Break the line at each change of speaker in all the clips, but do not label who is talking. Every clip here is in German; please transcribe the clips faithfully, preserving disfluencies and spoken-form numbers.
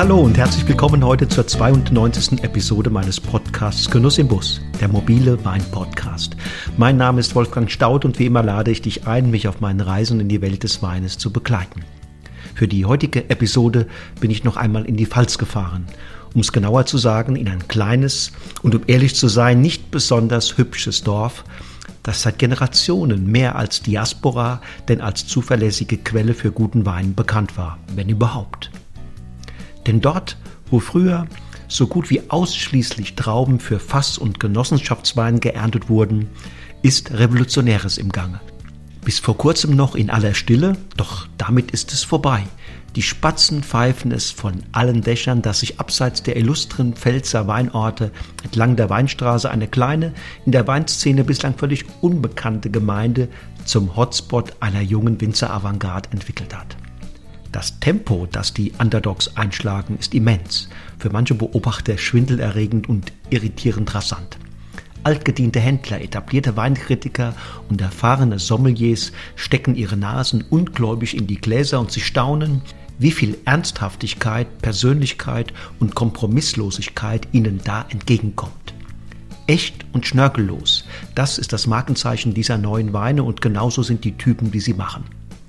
Hallo und herzlich willkommen heute zur zweiundneunzigsten Episode meines Podcasts Genuss im Bus, der mobile Wein-Podcast. Mein Name ist Wolfgang Staudt und wie immer lade ich dich ein, mich auf meinen Reisen in die Welt des Weines zu begleiten. Für die heutige Episode bin ich noch einmal in die Pfalz gefahren, um es genauer zu sagen, in ein kleines und um ehrlich zu sein, nicht besonders hübsches Dorf, das seit Generationen mehr als Diaspora denn als zuverlässige Quelle für guten Wein bekannt war, wenn überhaupt. Denn dort, wo früher so gut wie ausschließlich Trauben für Fass- und Genossenschaftswein geerntet wurden, ist Revolutionäres im Gange. Bis vor kurzem noch in aller Stille, doch damit ist es vorbei. Die Spatzen pfeifen es von allen Dächern, dass sich abseits der illustren Pfälzer Weinorte entlang der Weinstraße eine kleine, in der Weinszene bislang völlig unbekannte Gemeinde zum Hotspot einer jungen Winzer-Avantgarde entwickelt hat. Das Tempo, das die Underdogs einschlagen, ist immens, für manche Beobachter schwindelerregend und irritierend rasant. Altgediente Händler, etablierte Weinkritiker und erfahrene Sommeliers stecken ihre Nasen ungläubig in die Gläser und sie staunen, wie viel Ernsthaftigkeit, Persönlichkeit und Kompromisslosigkeit ihnen da entgegenkommt. Echt und schnörkellos, das ist das Markenzeichen dieser neuen Weine und genauso sind die Typen, die sie machen.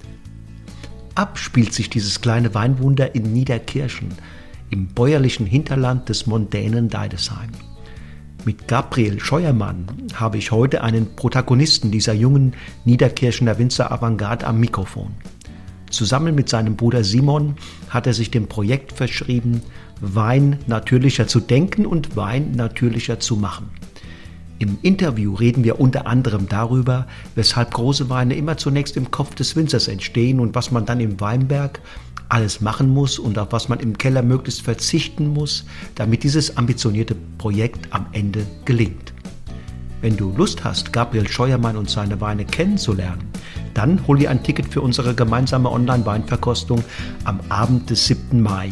Ab spielt sich dieses kleine Weinwunder in Niederkirchen, im bäuerlichen Hinterland des mondänen Deidesheim. Mit Gabriel Scheuermann habe ich heute einen Protagonisten dieser jungen Niederkirchener Winzer-Avantgarde am Mikrofon. Zusammen mit seinem Bruder Simon hat er sich dem Projekt verschrieben, Wein natürlicher zu denken und Wein natürlicher zu machen. Im Interview reden wir unter anderem darüber, weshalb große Weine immer zunächst im Kopf des Winzers entstehen und was man dann im Weinberg alles machen muss und auf was man im Keller möglichst verzichten muss, damit dieses ambitionierte Projekt am Ende gelingt. Wenn du Lust hast, Gabriel Scheuermann und seine Weine kennenzulernen, dann hol dir ein Ticket für unsere gemeinsame Online-Weinverkostung am Abend des siebten Mai.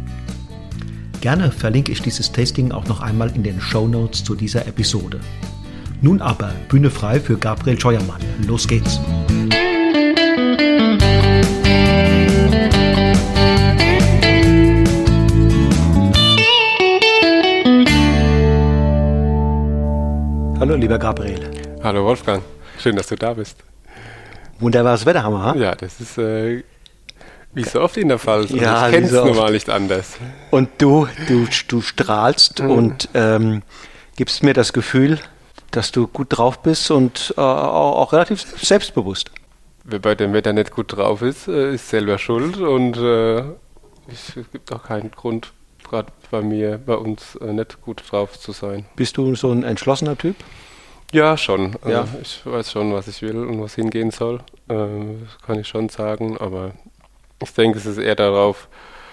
Gerne verlinke ich dieses Tasting auch noch einmal in den Shownotes zu dieser Episode. Nun aber Bühne frei für Gabriel Scheuermann. Los geht's! Hallo lieber Gabriel.
Hallo Wolfgang, schön, dass du da bist.
Wunderbares Wetter haben wir, ha?
Ja, das ist äh, wie so oft in der Pfalz.
Ja,
ich kenne es
so
normal nicht anders.
Und du, du, du strahlst mhm. und ähm, gibst mir das Gefühl, dass du gut drauf bist und äh, auch, auch relativ selbstbewusst.
Wer bei dem Wetter nicht gut drauf ist, äh, ist selber schuld und äh, es gibt auch keinen Grund, gerade bei mir, bei uns äh, nicht gut drauf zu sein.
Bist du so ein entschlossener Typ?
Ja, schon. Also
ja.
Ich weiß schon, was ich will und was hingehen soll. Äh, das kann ich schon sagen, aber ich denke, es ist eher darauf,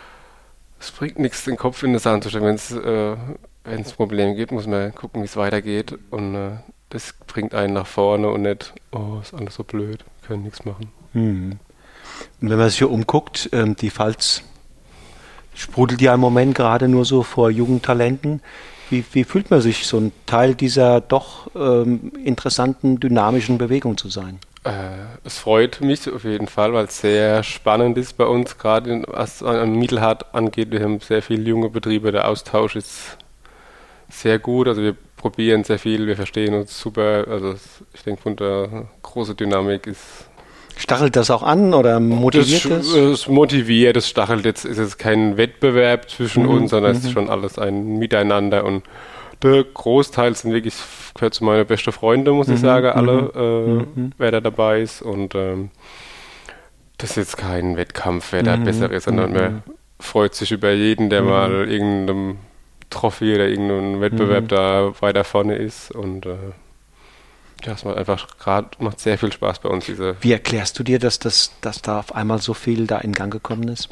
es bringt nichts, den Kopf in den Sand zu stecken. Wenn es äh, wenn es Probleme gibt, muss man gucken, wie es weitergeht und äh, das bringt einen nach vorne und nicht, oh, ist alles so blöd, wir können nichts machen.
Mhm. Und wenn man sich hier umguckt, ähm, die Pfalz sprudelt ja im Moment gerade nur so vor Jugendtalenten. Wie, wie fühlt man sich, so ein Teil dieser doch ähm, interessanten, dynamischen Bewegung zu sein?
Äh, es freut mich auf jeden Fall, weil es sehr spannend ist bei uns, gerade was an Mittelhart angeht. Wir haben sehr viele junge Betriebe, der Austausch ist sehr gut, also wir probieren sehr viel, wir verstehen uns super. Also ich denke, von der große Dynamik ist...
Stachelt das auch an oder motiviert das?
Das, das motiviert, das stachelt. Jetzt ist es kein Wettbewerb zwischen mhm. uns, sondern mhm. es ist schon alles ein Miteinander und der Großteil sind wirklich, gehört zu meinen besten Freunden, muss mhm. ich sagen, alle, äh, mhm. wer da dabei ist und ähm, das ist jetzt kein Wettkampf, wer mhm. da besser ist, sondern mhm. man freut sich über jeden, der mhm. mal irgendeinem Trophäe oder irgendeinem Wettbewerb mhm. da weiter vorne ist und äh, ja, es macht einfach gerade macht sehr viel Spaß bei uns. Diese
Wie erklärst du dir, dass, das, dass da auf einmal so viel da in Gang gekommen ist?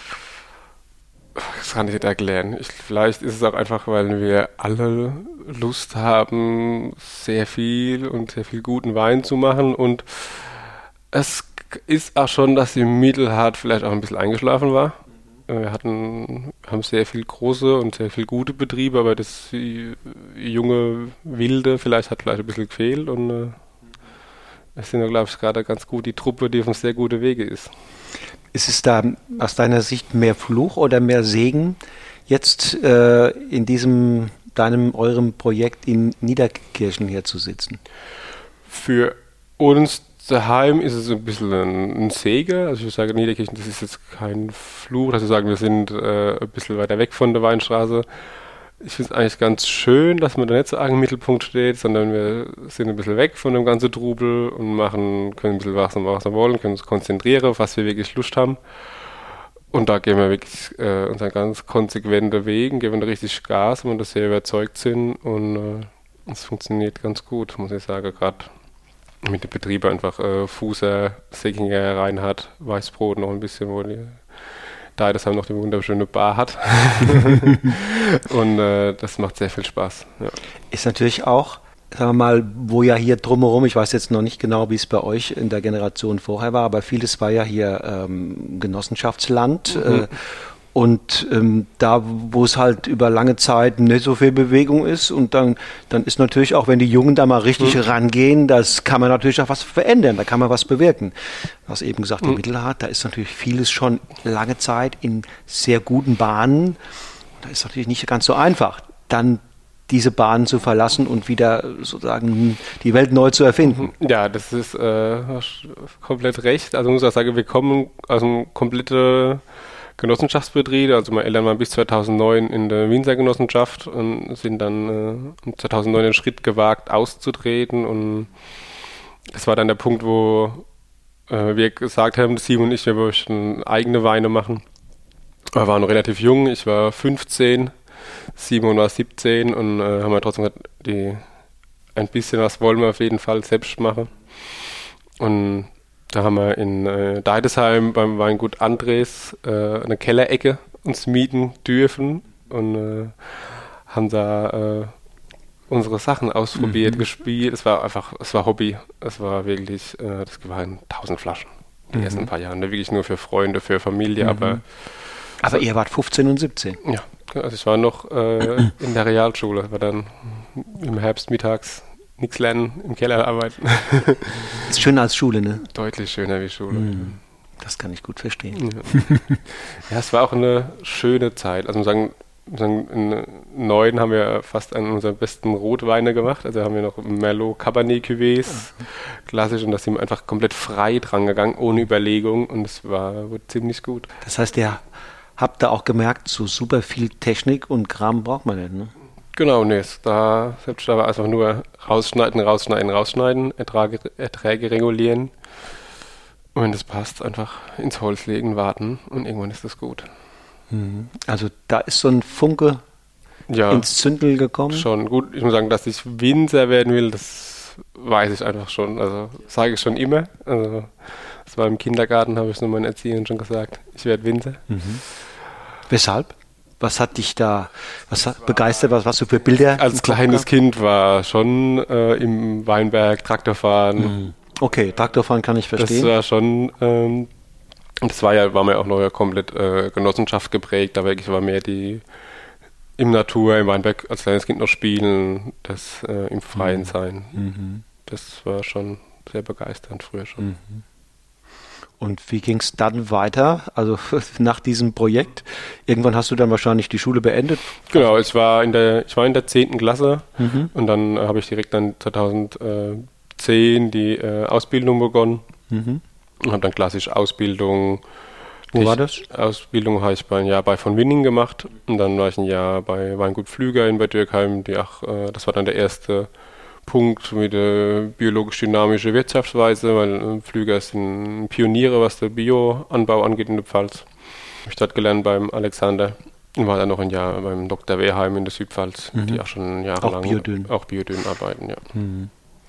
Das kann ich nicht erklären. Ich, vielleicht ist es auch einfach, weil wir alle Lust haben, sehr viel und sehr viel guten Wein zu machen und es ist auch schon, dass die Mittelhart vielleicht auch ein bisschen eingeschlafen war. Wir hatten, haben sehr viel große und sehr viel gute Betriebe, aber das junge Wilde vielleicht hat vielleicht ein bisschen gefehlt und äh, es sind ja, glaube ich, gerade ganz gut die Truppe, die auf einem sehr guten Wege ist.
Ist es da aus deiner Sicht mehr Fluch oder mehr Segen, jetzt äh, in diesem, deinem, eurem Projekt in Niederkirchen hier zu sitzen?
Für uns daheim ist es ein bisschen ein, ein Segen. Also ich sage, Niederkirchen, das ist jetzt kein Fluch, dass wir sagen, wir sind äh, ein bisschen weiter weg von der Weinstraße. Ich finde es eigentlich ganz schön, dass man da nicht so arg im Mittelpunkt steht, sondern wir sind ein bisschen weg von dem ganzen Trubel und machen, können ein bisschen was, was wir wollen, können uns konzentrieren, auf was wir wirklich Lust haben. Und da gehen wir wirklich äh, unseren ganz konsequenten Wegen, geben da richtig Gas, wenn wir da sehr überzeugt sind. Und es äh, funktioniert ganz gut, muss ich sagen, gerade mit dem Betrieb einfach äh, Fußer, Säckinger, Reinhardt, Weißbrot noch ein bisschen, wo die da das haben noch die wunderschöne Bar hat. Und äh, das macht sehr viel Spaß. Ja.
Ist natürlich auch, sagen wir mal, wo ja hier drumherum, ich weiß jetzt noch nicht genau, wie es bei euch in der Generation vorher war, aber vieles war ja hier ähm, Genossenschaftsland. Mhm. Äh, und ähm, da, wo es halt über lange Zeit nicht so viel Bewegung ist und dann, dann ist natürlich auch, wenn die Jungen da mal richtig mhm. rangehen, das kann man natürlich auch was verändern, da kann man was bewirken. Du hast eben gesagt, die mhm. Mittelhart, da ist natürlich vieles schon lange Zeit in sehr guten Bahnen. Da ist natürlich nicht ganz so einfach, dann diese Bahnen zu verlassen und wieder sozusagen die Welt neu zu erfinden.
Ja, das ist äh, komplett recht. Also ich muss auch sagen, wir kommen aus einem kompletten Genossenschaftsbetrieb, also meine Eltern waren bis zweitausendneun in der Winzergenossenschaft und sind dann äh, zweitausendneun den Schritt gewagt, auszutreten, und das war dann der Punkt, wo äh, wir gesagt haben, Simon und ich, wir möchten eigene Weine machen. Wir waren noch relativ jung, ich war fünfzehn, Simon war siebzehn und äh, haben wir trotzdem gesagt, die, ein bisschen was wollen wir auf jeden Fall selbst machen. Und da haben wir in äh, Deidesheim beim Weingut Andres äh, eine Kellerecke uns mieten dürfen und äh, haben da äh, unsere Sachen ausprobiert, mhm. gespielt. Es war einfach, es war Hobby. Es war wirklich, äh, das waren tausend Flaschen die mhm. ersten paar Jahre. Wirklich nur für Freunde, für Familie,
mhm.
aber...
Aber ihr wart fünfzehn und siebzehn.
Ja, also ich war noch äh, in der Realschule, war dann im Herbst mittags nichts lernen, im Keller arbeiten.
Ist schöner als Schule, ne?
Deutlich schöner wie Schule.
Mm, das kann ich gut verstehen.
Ja. Ja, es war auch eine schöne Zeit. Also, sagen, sagen, in neun haben wir fast einen unserer besten Rotweine gemacht. Also, haben wir noch Merlot Cabernet Cuvées, mhm. klassisch, und da sind wir einfach komplett frei dran gegangen, ohne Überlegung, und es war wurde ziemlich gut.
Das heißt, ihr habt da auch gemerkt, so super viel Technik und Kram braucht man nicht, ne?
Genau, nee, da, selbst da war einfach nur rausschneiden, rausschneiden, rausschneiden, Ertrage, Erträge regulieren. Und wenn das passt, einfach ins Holz legen, warten, und irgendwann ist das gut.
Also da ist so ein Funke ja, ins Zündel gekommen?
Schon, gut. Ich muss sagen, dass ich Winzer werden will, das weiß ich einfach schon. Also sage ich schon immer. Also das war im Kindergarten, habe ich nur meinen Erziehern schon gesagt, ich werde Winzer.
Mhm. Weshalb? Was hat dich da was hat begeistert? Was hast du für Bilder?
Als kleines Kind war schon äh, im Weinberg Traktorfahren.
Okay, Traktorfahren kann ich verstehen.
Das war schon, ähm, das war ja, war mir auch noch ja komplett äh, Genossenschaft geprägt, aber ich war mehr die im Natur, im Weinberg als kleines Kind noch spielen, das äh, im Freien mhm. sein. Mhm. Das war schon sehr begeisternd früher schon. Mhm.
Und wie ging es dann weiter, also nach diesem Projekt? Irgendwann hast du dann wahrscheinlich die Schule beendet?
Genau, ich war in der, ich war in der zehnten Klasse mhm. und dann äh, habe ich direkt dann zweitausendzehn die äh, Ausbildung begonnen mhm. und habe dann klassisch Ausbildung.
Wo ich, war das?
Ausbildung habe ich bei, ein Jahr bei von Winning gemacht, und dann war ich ein Jahr bei Weingut Pflüger in Bad Dürkheim. Die, ach, äh, das war dann der erste Punkt mit der biologisch-dynamischen Wirtschaftsweise, weil Pflüger sind Pioniere, was der Bioanbau angeht in der Pfalz. Ich habe dort gelernt beim Alexander und war dann noch ein Jahr beim Doktor Wehrheim in der Südpfalz, mhm. die auch schon jahrelang
auch Biodyn.
auch Biodyn arbeiten. Ja.
Mhm.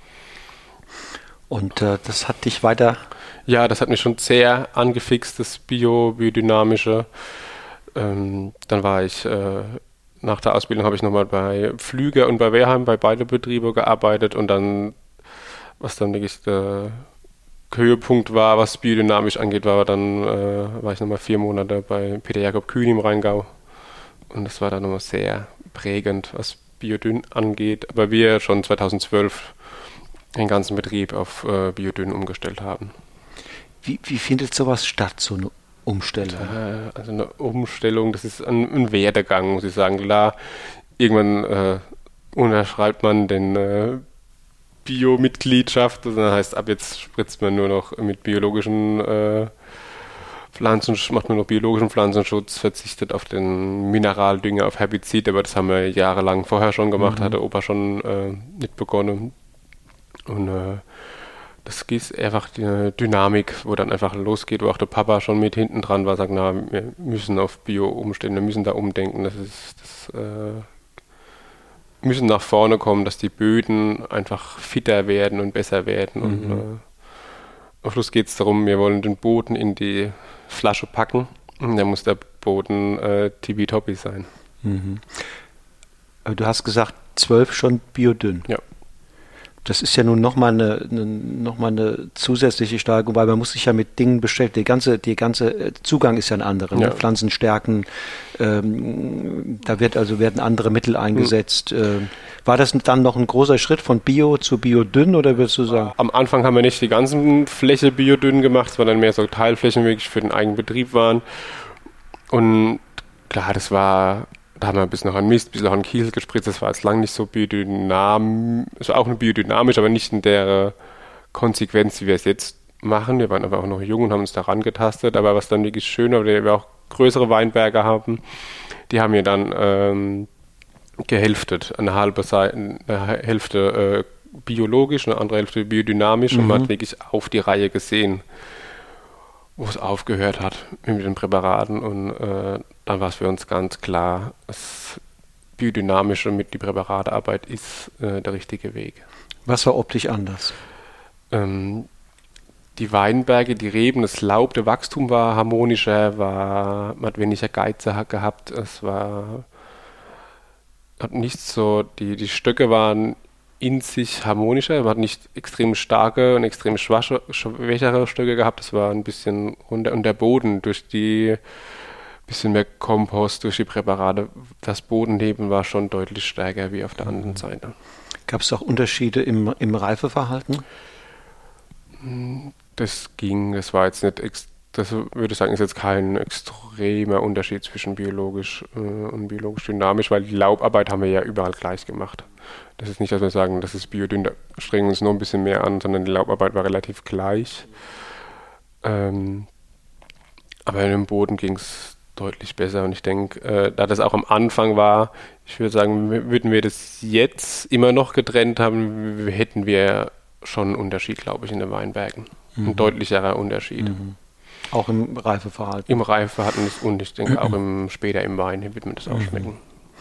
Und äh, das hat dich weiter...
Ja, das hat mich schon sehr angefixt, das Bio, Biodynamische. Ähm, dann war ich... Äh, Nach der Ausbildung habe ich nochmal bei Pflüger und bei Wehrheim, bei beide Betriebe gearbeitet, und dann, was dann wirklich der Höhepunkt war, was biodynamisch angeht, war dann äh, war ich nochmal vier Monate bei Peter Jakob Kühn im Rheingau, und das war dann nochmal sehr prägend, was Biodyn angeht, aber wir schon zweitausendzwölf den ganzen Betrieb auf äh, Biodyn umgestellt haben.
Wie, wie findet sowas statt, so eine Umstellung?
Also eine Umstellung, das ist ein, ein Werdegang, muss ich sagen. Klar, irgendwann äh, unterschreibt man den äh, Bio-Mitgliedschaft, das heißt, ab jetzt spritzt man nur noch mit biologischen äh, Pflanzen, macht nur noch biologischen Pflanzenschutz, verzichtet auf den Mineraldünger, auf Herbizid, aber das haben wir jahrelang vorher schon gemacht, mhm. hat der Opa schon äh, nicht begonnen. Und äh, das ist einfach die Dynamik, wo dann einfach losgeht, wo auch der Papa schon mit hinten dran war, sagt, na, wir müssen auf Bio umstellen, wir müssen da umdenken, das ist, das äh, müssen nach vorne kommen, dass die Böden einfach fitter werden und besser werden. Mhm. Und äh, am Schluss geht es darum, wir wollen den Boden in die Flasche packen und dann muss der Boden äh, tippitoppi sein.
Mhm. Aber du hast gesagt, zwölf schon biodünn.
Ja.
Das ist ja nun nochmal eine, eine, noch mal eine zusätzliche Steigerung, weil man muss sich ja mit Dingen beschäftigen. Der ganze, der ganze Zugang ist ja ein anderer. Ja. Ne? Pflanzenstärken, ähm, da wird also werden andere Mittel eingesetzt. Mhm. Ähm, war das dann noch ein großer Schritt von Bio zu Biodünn oder würdest du sagen?
Am Anfang haben wir nicht die ganzen Fläche biodünn gemacht, es waren dann mehr so Teilflächen wirklich für den eigenen Betrieb waren. Und klar, das war... Da haben wir ein bisschen noch an Mist, ein bisschen noch an Kiesel gespritzt. Das war jetzt lang nicht so biodynamisch. Es war auch eine biodynamisch, aber nicht in der Konsequenz, wie wir es jetzt machen. Wir waren aber auch noch jung und haben uns daran getastet. Aber was dann wirklich schön war, wir auch größere Weinberge haben, die haben wir dann ähm, gehälftet. Eine halbe Seite, eine Hälfte äh, biologisch, eine andere Hälfte biodynamisch. Mhm. Und man hat wirklich auf die Reihe gesehen, wo es aufgehört hat mit den Präparaten. Und äh, dann war es für uns ganz klar, das Biodynamische mit die Präparatearbeit ist äh, der richtige Weg.
Was war optisch anders?
Ähm, die Weinberge, die Reben, das Laub, der Wachstum war harmonischer, war, man hat weniger Geize gehabt, es war hat nicht so, die, die Stöcke waren in sich harmonischer, man hat nicht extrem starke und extrem schwache, schwächere Stöcke gehabt, es war ein bisschen runter und der Boden durch die bisschen mehr Kompost durch die Präparate. Das Bodenleben war schon deutlich stärker wie auf der anderen mhm. Seite.
Gab es auch Unterschiede im, im Reifeverhalten?
Das ging, das war jetzt nicht, ex, das würde ich sagen, ist jetzt kein extremer Unterschied zwischen biologisch äh, und biologisch dynamisch, weil die Laubarbeit haben wir ja überall gleich gemacht. Das ist nicht, dass wir sagen, das ist biodynamisch, strengen uns noch ein bisschen mehr an, sondern die Laubarbeit war relativ gleich. Ähm, aber in dem Boden ging es deutlich besser und ich denke, äh, da das auch am Anfang war, ich würde sagen, würden wir das jetzt immer noch getrennt haben, hätten wir schon einen Unterschied, glaube ich, in den Weinbergen. Mhm. Ein deutlicherer Unterschied.
Mhm. Auch im Reifeverhalten?
Im Reifeverhalten und ich denke auch im, später im Wein wird man das auch mhm. schmecken.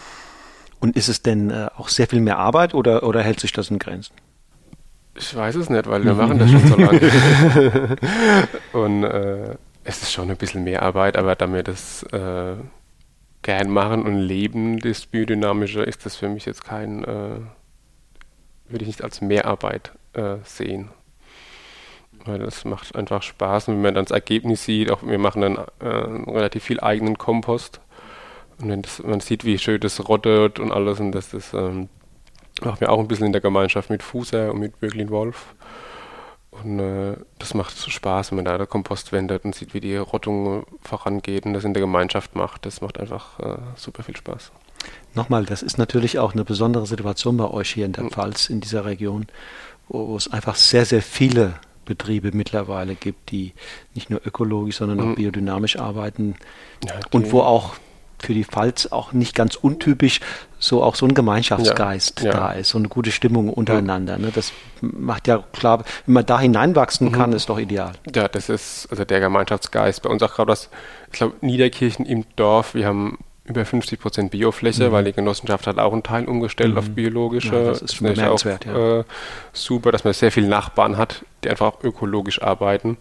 Und ist es denn äh, auch sehr viel mehr Arbeit oder, oder hält sich das in Grenzen?
Ich weiß es nicht, weil wir machen das schon so lange. Und äh, es ist schon ein bisschen mehr Arbeit, aber da wir das äh, gern machen und leben, das Biodynamische, ist das für mich jetzt kein, äh, würde ich nicht als Mehrarbeit äh, sehen. Weil das macht einfach Spaß und wenn man dann das Ergebnis sieht, auch wir machen dann äh, relativ viel eigenen Kompost und wenn das, man sieht, wie schön das rottet und alles und das, das ähm, machen wir auch ein bisschen in der Gemeinschaft mit Fuser und mit Böglin Wolf. Und äh, das macht Spaß, wenn man da den Kompost wendet und sieht, wie die Rottung vorangeht und das in der Gemeinschaft macht. Das macht einfach äh, super viel Spaß.
Nochmal, das ist natürlich auch eine besondere Situation bei euch hier in der Pfalz, in dieser Region, wo, wo es einfach sehr, sehr viele Betriebe mittlerweile gibt, die nicht nur ökologisch, sondern auch mhm. biodynamisch arbeiten ja, und wo auch für die Pfalz auch nicht ganz untypisch so auch so ein Gemeinschaftsgeist ja, ja. da ist, so eine gute Stimmung untereinander. Ne? Das macht ja klar, wenn man da hineinwachsen kann, mhm. ist doch ideal.
Ja, das ist also der Gemeinschaftsgeist. Bei uns auch gerade das, ich glaube, Niederkirchen im Dorf, wir haben über fünfzig Prozent Biofläche, mhm. weil die Genossenschaft hat auch einen Teil umgestellt mhm. auf biologische. Ja, das ist schon bemerkenswert, auch, ja. äh, super, dass man sehr viele Nachbarn hat, die einfach auch ökologisch arbeiten.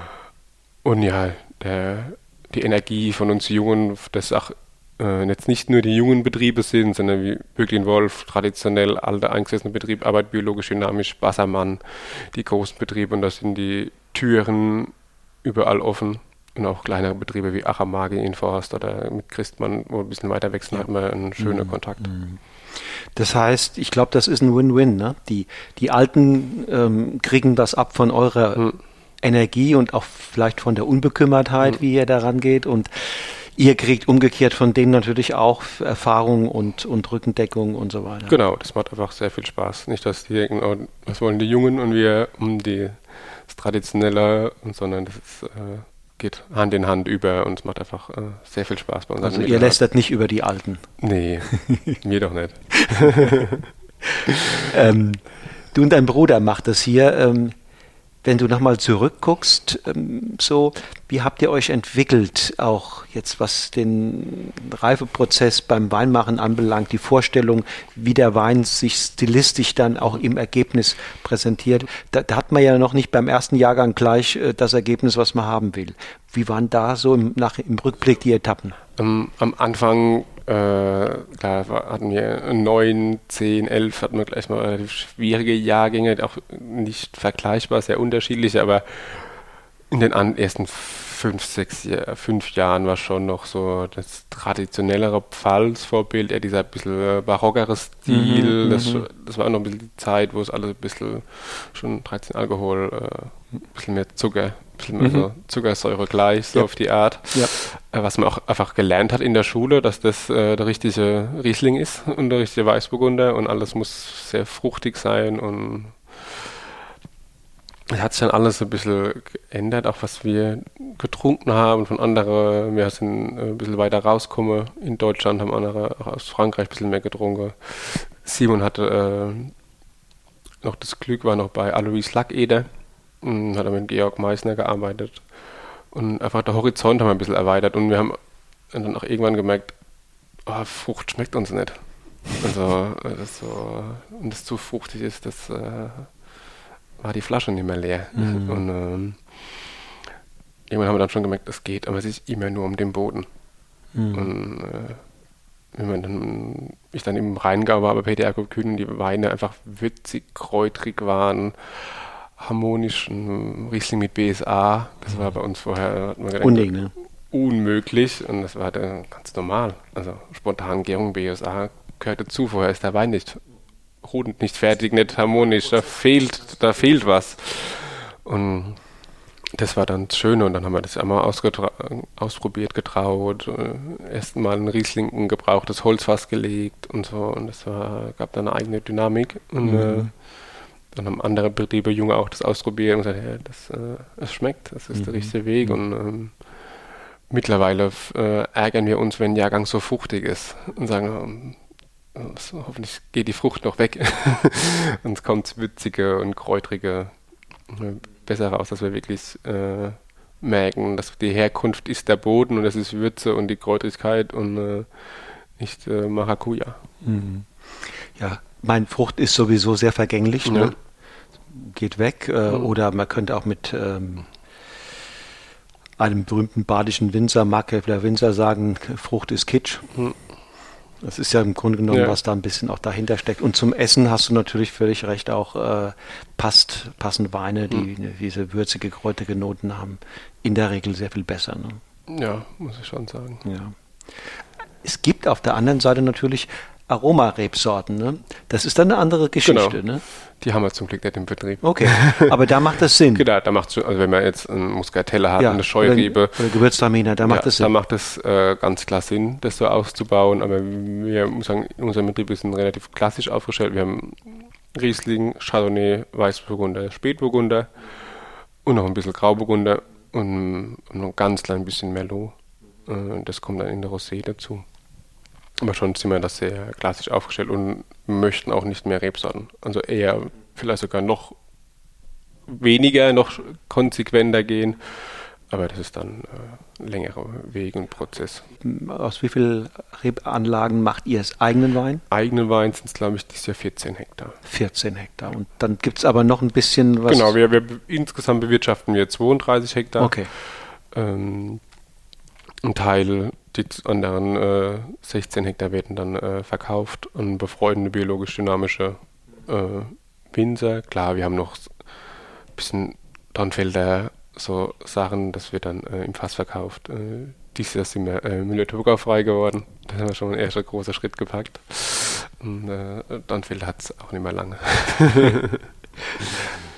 Und ja, der, die Energie von uns Jungen, das auch äh, jetzt nicht nur die jungen Betriebe sind, sondern wie Böglin Wolf, traditionell alte eingesessene Betrieb, arbeitet biologisch dynamisch, Bassermann, die großen Betriebe und da sind die Türen überall offen. Und auch kleinere Betriebe wie Achamagi in Forst oder mit Christmann, wo ein bisschen weiter wechseln, ja. hat man einen schönen mhm. Kontakt.
Das heißt, ich glaube, das ist ein Win-Win. Ne? Die, die Alten ähm, kriegen das ab von eurer mhm. Energie und auch vielleicht von der Unbekümmertheit, mhm. wie ihr da rangeht. Und ihr kriegt umgekehrt von denen natürlich auch Erfahrung und, und Rückendeckung und so weiter.
Genau, das macht einfach sehr viel Spaß. Nicht, dass die denken, oh, was wollen die Jungen und wir um die, das Traditionelle, sondern das ist, äh, geht Hand in Hand über und es macht einfach äh, sehr viel Spaß bei uns.
Also ihr lästert nicht über die Alten?
Nee, mir doch nicht.
ähm, du und dein Bruder macht das hier. Ähm, wenn du nochmal zurückguckst, ähm, so, wie habt ihr euch entwickelt, auch jetzt was den Reifeprozess beim Weinmachen anbelangt, die Vorstellung, wie der Wein sich stilistisch dann auch im Ergebnis präsentiert. Da, da hat man ja noch nicht beim ersten Jahrgang gleich äh, das Ergebnis, was man haben will. Wie waren da so im, nach, im Rückblick die Etappen?
Um, am Anfang Äh, klar hatten wir neun, zehn, elf, hatten wir gleich mal relativ schwierige Jahrgänge, auch nicht vergleichbar, sehr unterschiedlich, aber in den an, ersten fünf, sechs, fünf Jahren war schon noch so das traditionellere Pfalz-Vorbild, eher dieser bisschen barockere Stil, mhm, das, das war auch noch ein bisschen die Zeit, wo es alles ein bisschen schon dreizehn Alkohol, äh, ein bisschen mehr Zucker, ein bisschen mehr mhm. so Zuckersäure gleich, so ja. auf die Art. Ja. Äh, was man auch einfach gelernt hat in der Schule, dass das äh, der richtige Riesling ist und der richtige Weißburgunder und alles muss sehr fruchtig sein und es hat sich dann alles ein bisschen geändert, auch was wir getrunken haben von anderen. Wir sind ein bisschen weiter rausgekommen. In Deutschland haben andere auch aus Frankreich ein bisschen mehr getrunken. Simon hatte äh, noch das Glück, war noch bei Alois Lackeder, hat er mit Georg Meissner gearbeitet. Und einfach der Horizont haben wir ein bisschen erweitert. Und wir haben dann auch irgendwann gemerkt, oh, Frucht schmeckt uns nicht. Also, das so, und das zu fruchtig ist, das äh, war die Flasche nicht mehr leer. Mhm. Und ähm, irgendwann haben wir dann schon gemerkt, es geht, aber es ist immer nur um den Boden. Mhm. Und äh, wenn man dann, ich dann im Rheingau war bei Peter Jakob Kühn, die Weine einfach würzig, kräutrig waren, harmonisch, ein Riesling mit B S A, das war bei uns vorher, hat man gedacht,
Unding, ne?
unmöglich und das war dann ganz normal. Also spontan Gärung, B S A gehört dazu, vorher ist der Wein nicht rund, nicht fertig, nicht harmonisch, da fehlt, da fehlt was. Und das war dann das Schöne und dann haben wir das einmal ausprobiert, getraut, äh, erst mal ein Riesling, ein gebrauchtes Holzfass gelegt und so und das war, gab dann eine eigene Dynamik und mhm. äh, dann haben andere Betriebe, Junge auch das ausprobiert und gesagt, ja, das, äh, es schmeckt, das ist mhm. der richtige Weg und ähm, mittlerweile äh, ärgern wir uns, wenn ein Jahrgang so fruchtig ist und sagen, so, hoffentlich geht die Frucht noch weg und es kommt würzige und kräutrige besser raus, dass wir wirklich äh, merken, dass die Herkunft ist der Boden und das ist Würze und die Kräutrigkeit und äh, nicht äh, Maracuja.
Mhm. Ja, meine Frucht ist sowieso sehr vergänglich, ne? Ja. Geht weg äh, mhm. oder man könnte auch mit ähm, einem berühmten badischen Winzer, Markgräfler Winzer sagen, Frucht ist Kitsch. Mhm. Das ist ja im Grunde genommen, ja. was da ein bisschen auch dahinter steckt. Und zum Essen hast du natürlich völlig recht, auch äh, passt, passen Weine, die mhm. diese würzige, kräutige Noten haben, in der Regel sehr viel besser. Ne?
Ja, muss ich schon sagen.
Ja. Es gibt auf der anderen Seite natürlich Aromarebsorten. Ne? Das ist dann eine andere Geschichte.
Genau.
Ne?
Die haben wir zum Glück nicht im Betrieb.
Okay, aber da macht das Sinn.
Genau, da macht es, also wenn man jetzt einen Muscatella hat, ja, eine Scheurebe.
Oder, oder Gewürztraminer, da macht
ja,
das Sinn.
Da macht es äh, ganz klar Sinn, das so auszubauen. Aber wir muss sagen, unser Betrieb ist relativ klassisch aufgestellt. Wir haben Riesling, Chardonnay, Weißburgunder, Spätburgunder und noch ein bisschen Grauburgunder und, und noch ein ganz klein bisschen Merlot. Äh, das kommt dann in der Rosé dazu. Aber schon sind wir das sehr klassisch aufgestellt und möchten auch nicht mehr Rebsorten. Also eher vielleicht sogar noch weniger, noch konsequenter gehen. Aber das ist dann äh, ein längerer Weg und Prozess.
Aus wie vielen Rebanlagen macht ihr es? Eigenen Wein?
Eigenen Wein sind es, glaube ich, dieses Jahr vierzehn Hektar.
vierzehn Hektar. Und dann gibt es aber noch ein bisschen was...
Genau, wir, wir insgesamt bewirtschaften wir zweiunddreißig Hektar.
Okay.
Ähm, ein Teil... Die anderen äh, sechzehn Hektar werden dann äh, verkauft an befreundete biologisch-dynamische äh, Winzer. Klar, wir haben noch ein bisschen Dornfelder, so Sachen, das wird dann äh, im Fass verkauft. Äh, dieses Jahr sind wir äh, Müller-Thurgau frei geworden. Da haben wir schon einen ersten großen Schritt gepackt. Und äh, Dornfelder hat es auch nicht mehr lange.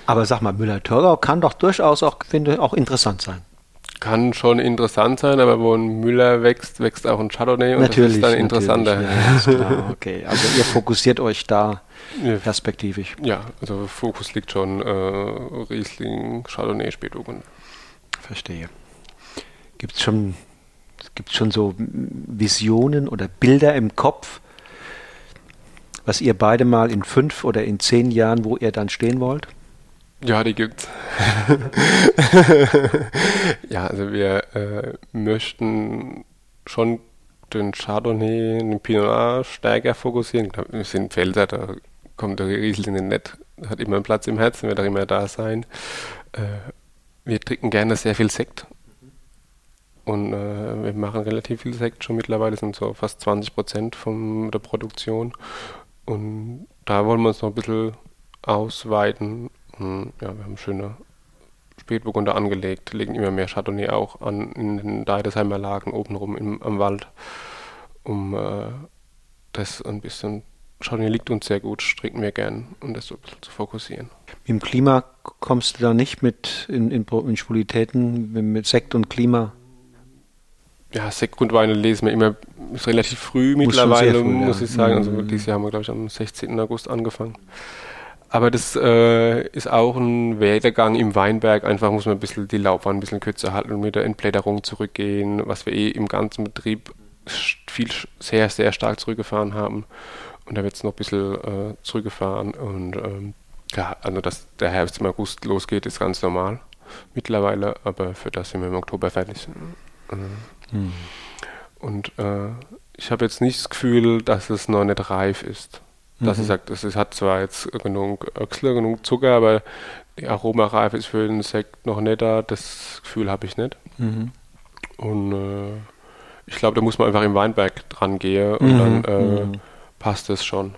Aber sag mal, Müller-Thurgau kann doch durchaus auch, finde, auch interessant sein.
Kann schon interessant sein, aber wo ein Müller wächst, wächst auch ein Chardonnay und
natürlich,
das ist dann interessanter.
Ja, ist klar, okay. Also ihr fokussiert euch da perspektivisch.
Ja, also Fokus liegt schon äh, Riesling, Chardonnay, Spätburgunder.
Verstehe. Gibt es schon, gibt's schon so Visionen oder Bilder im Kopf, was ihr beide mal in fünf oder in zehn Jahren, wo ihr dann stehen wollt?
Ja, die gibt's. Ja, also wir äh, möchten schon den Chardonnay, den Pinot Noir stärker fokussieren. Wir sind Pfälzer, da kommt der Riesling nicht, hat immer einen Platz im Herzen, wird auch immer da sein. Äh, wir trinken gerne sehr viel Sekt. Und äh, wir machen relativ viel Sekt schon mittlerweile, sind so fast zwanzig Prozent von der Produktion. Und da wollen wir uns noch ein bisschen ausweiten. Und, ja, wir haben schöne Spätburgunder angelegt, legen immer mehr Chardonnay auch an in den Deidesheimer Lagen obenrum im, am Wald, um äh, das ein bisschen, Chardonnay liegt uns sehr gut, trinken wir gern, um das so ein bisschen zu fokussieren.
Im Klima kommst du da nicht mit in, in, in Spolitäten, mit Sekt und Klima?
Ja, Sekt und Weine lesen wir immer, ist relativ früh mittlerweile, früh, muss
ja.
ich sagen. Also dieses Jahr haben wir, glaube ich, am sechzehnten August angefangen. Aber das äh, ist auch ein Werdegang im Weinberg. Einfach muss man ein bisschen die Laubwand ein bisschen kürzer halten und mit der Entblätterung zurückgehen, was wir eh im ganzen Betrieb viel, sehr, sehr stark zurückgefahren haben. Und da wird es noch ein bisschen äh, zurückgefahren. Und ähm, ja, also dass der Herbst im August losgeht, ist ganz normal mittlerweile. Aber für das sind wir im Oktober fertig. Mhm. Hm. Und äh, ich habe jetzt nicht das Gefühl, dass es noch nicht reif ist. Dass mhm. ich sage, es hat zwar jetzt genug Öchsler, genug Zucker, aber die Aromareife ist für den Sekt noch nicht da. Das Gefühl habe ich nicht. Mhm. Und äh, ich glaube, da muss man einfach im Weinberg dran gehen und mhm. dann äh, mhm. passt es schon.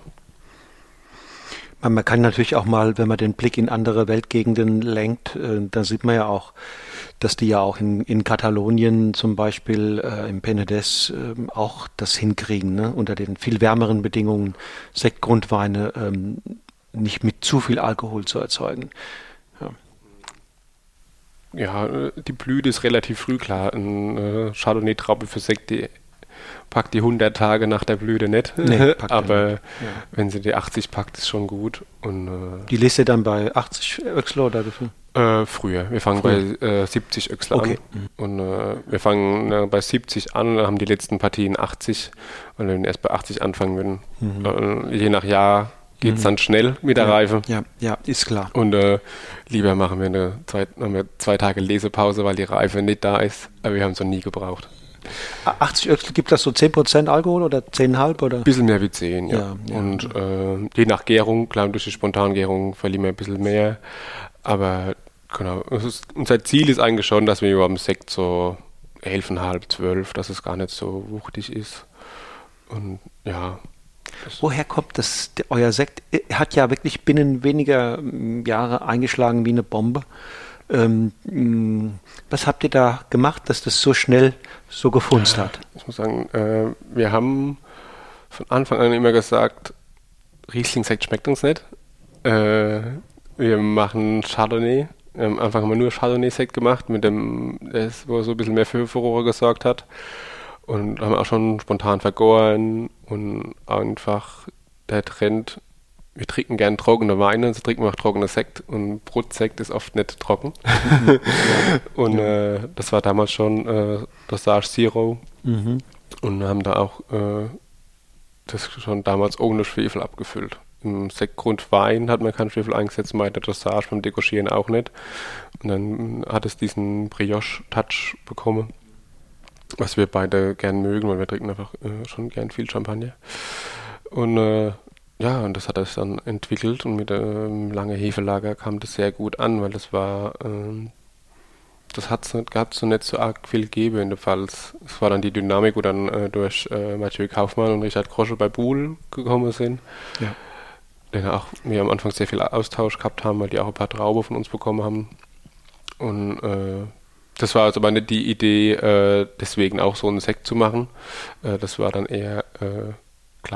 Man kann natürlich auch mal, wenn man den Blick in andere Weltgegenden lenkt, äh, da sieht man ja auch, dass die ja auch in, in Katalonien zum Beispiel äh, im Penedès äh, auch das hinkriegen, ne? Unter den viel wärmeren Bedingungen Sektgrundweine ähm, nicht mit zu viel Alkohol zu erzeugen. Ja,
ja, die Blüte ist relativ früh klar. Eine äh, Chardonnay-Traube für Sekt, die packt die hundert Tage nach der Blüte nicht, nee, aber ja. wenn sie die achtzig packt, ist schon gut. Und, äh,
die lest ihr dann bei achtzig Öchsler oder wie viel?
Äh, früher. Wir fangen früher. bei äh, siebzig Öchsler
okay.
an. Mhm. Und äh, wir fangen äh, bei siebzig an und dann haben die letzten Partien achtzig. Und wenn wir erst bei achtzig anfangen würden, mhm. äh, je nach Jahr geht es mhm. dann schnell mit der
ja.
Reife.
Ja, ja, ist klar.
Und äh, lieber machen wir eine zwei, haben wir zwei Tage Lesepause, weil die Reife nicht da ist. Aber wir haben es noch nie gebraucht.
achtzig Öchsel, gibt das so zehn Prozent Alkohol oder zehn Komma fünf? Ein
bisschen mehr wie zehn, ja.
ja, ja.
Und äh, je nach Gärung, klar, durch die Spontangärung verlieren wir ein bisschen mehr. Aber genau, ist, unser Ziel ist eigentlich schon, dass wir über dem Sekt so elf Komma fünf, zwölf, dass es gar nicht so wuchtig ist. Und ja.
Woher kommt das? Euer Sekt hat ja wirklich binnen weniger Jahre eingeschlagen wie eine Bombe. Ähm, was habt ihr da gemacht, dass das so schnell so gefunzt hat?
Ich muss sagen, äh, wir haben von Anfang an immer gesagt, Riesling-Sekt schmeckt uns nicht. Äh, wir machen Chardonnay. Ähm, einfach haben wir nur Chardonnay-Sekt gemacht, mit dem, das, wo so ein bisschen mehr für Furore gesorgt hat. Und haben auch schon spontan vergoren und einfach der Trend, wir trinken gern trockene Weine, so trinken wir auch trockene Sekt und Brutsekt ist oft nicht trocken. Mhm. Und ja. äh, das war damals schon äh, Dosage Zero mhm. und haben da auch äh, das schon damals ohne Schwefel abgefüllt. Im Sektgrundwein hat man keinen Schwefel eingesetzt, bei der Dosage beim Dekochieren auch nicht. Und dann hat es diesen Brioche-Touch bekommen, was wir beide gern mögen, weil wir trinken einfach äh, schon gern viel Champagner. Und äh, ja, und das hat er dann entwickelt und mit einem ähm, langen Hefelager kam das sehr gut an, weil das war, ähm, das hat's nicht, gab so nicht so arg viel gegeben in der Pfalz. Es war dann die Dynamik, wo dann äh, durch äh, Mathieu Kaufmann und Richard Grosche bei Buhl gekommen sind. Ja. Den auch wir am Anfang sehr viel Austausch gehabt haben, weil die auch ein paar Trauben von uns bekommen haben. Und äh, das war also aber nicht die Idee, äh, deswegen auch so einen Sekt zu machen. Äh, das war dann eher äh,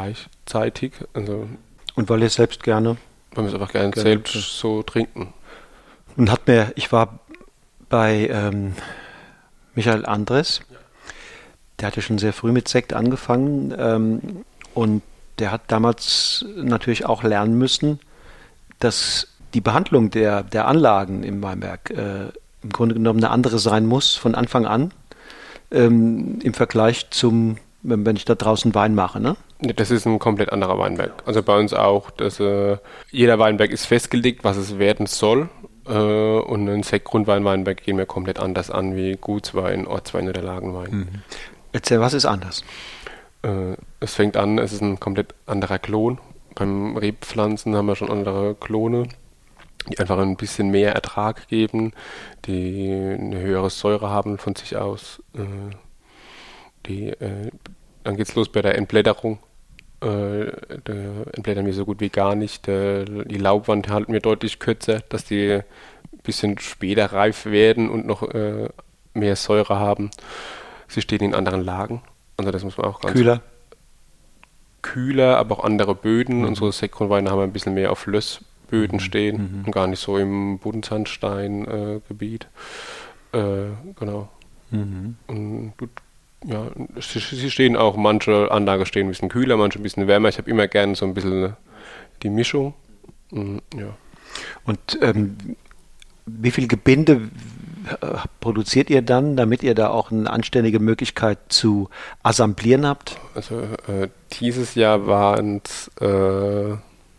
gleichzeitig. Also
und weil ihr selbst gerne?
Weil wir es einfach gerne, gerne selbst so trinken.
Und hat mir, ich war bei ähm, Michael Andres, ja. Der hatte schon sehr früh mit Sekt angefangen ähm, und der hat damals natürlich auch lernen müssen, dass die Behandlung der, der Anlagen im Weinberg äh, im Grunde genommen eine andere sein muss von Anfang an ähm, im Vergleich zum, wenn, wenn ich da draußen Wein mache, ne?
Das ist ein komplett anderer Weinberg. Also bei uns auch, dass, äh, jeder Weinberg ist festgelegt, was es werden soll. Äh, und ein Sekt-Grundwein-Weinberg gehen wir komplett anders an wie Gutswein, Ortswein oder Lagenwein.
Mhm. Erzähl, was ist anders?
Äh, es fängt an, es ist ein komplett anderer Klon. Beim Rebpflanzen haben wir schon andere Klone, die einfach ein bisschen mehr Ertrag geben, die eine höhere Säure haben von sich aus. Äh, die, äh, dann geht's los bei der Entblätterung. Äh, da entblättern wir so gut wie gar nicht. Äh, die Laubwand halten wir deutlich kürzer, dass die ein bisschen später reif werden und noch äh, mehr Säure haben. Sie stehen in anderen Lagen. Also das muss man auch ganz
kühler.
Kühler, aber auch andere Böden. Mhm. Unsere Sektgrundweine haben ein bisschen mehr auf Lössböden mhm. stehen mhm. und gar nicht so im Buntsandsteingebiet. Äh, äh, genau. Mhm. Und ja, sie, sie stehen auch, manche Anlagen stehen ein bisschen kühler, manche ein bisschen wärmer. Ich habe immer gerne so ein bisschen die Mischung. Mhm, ja.
Und ähm, wie viel Gebinde produziert ihr dann, damit ihr da auch eine anständige Möglichkeit zu assemblieren habt?
Also äh, dieses Jahr waren es äh,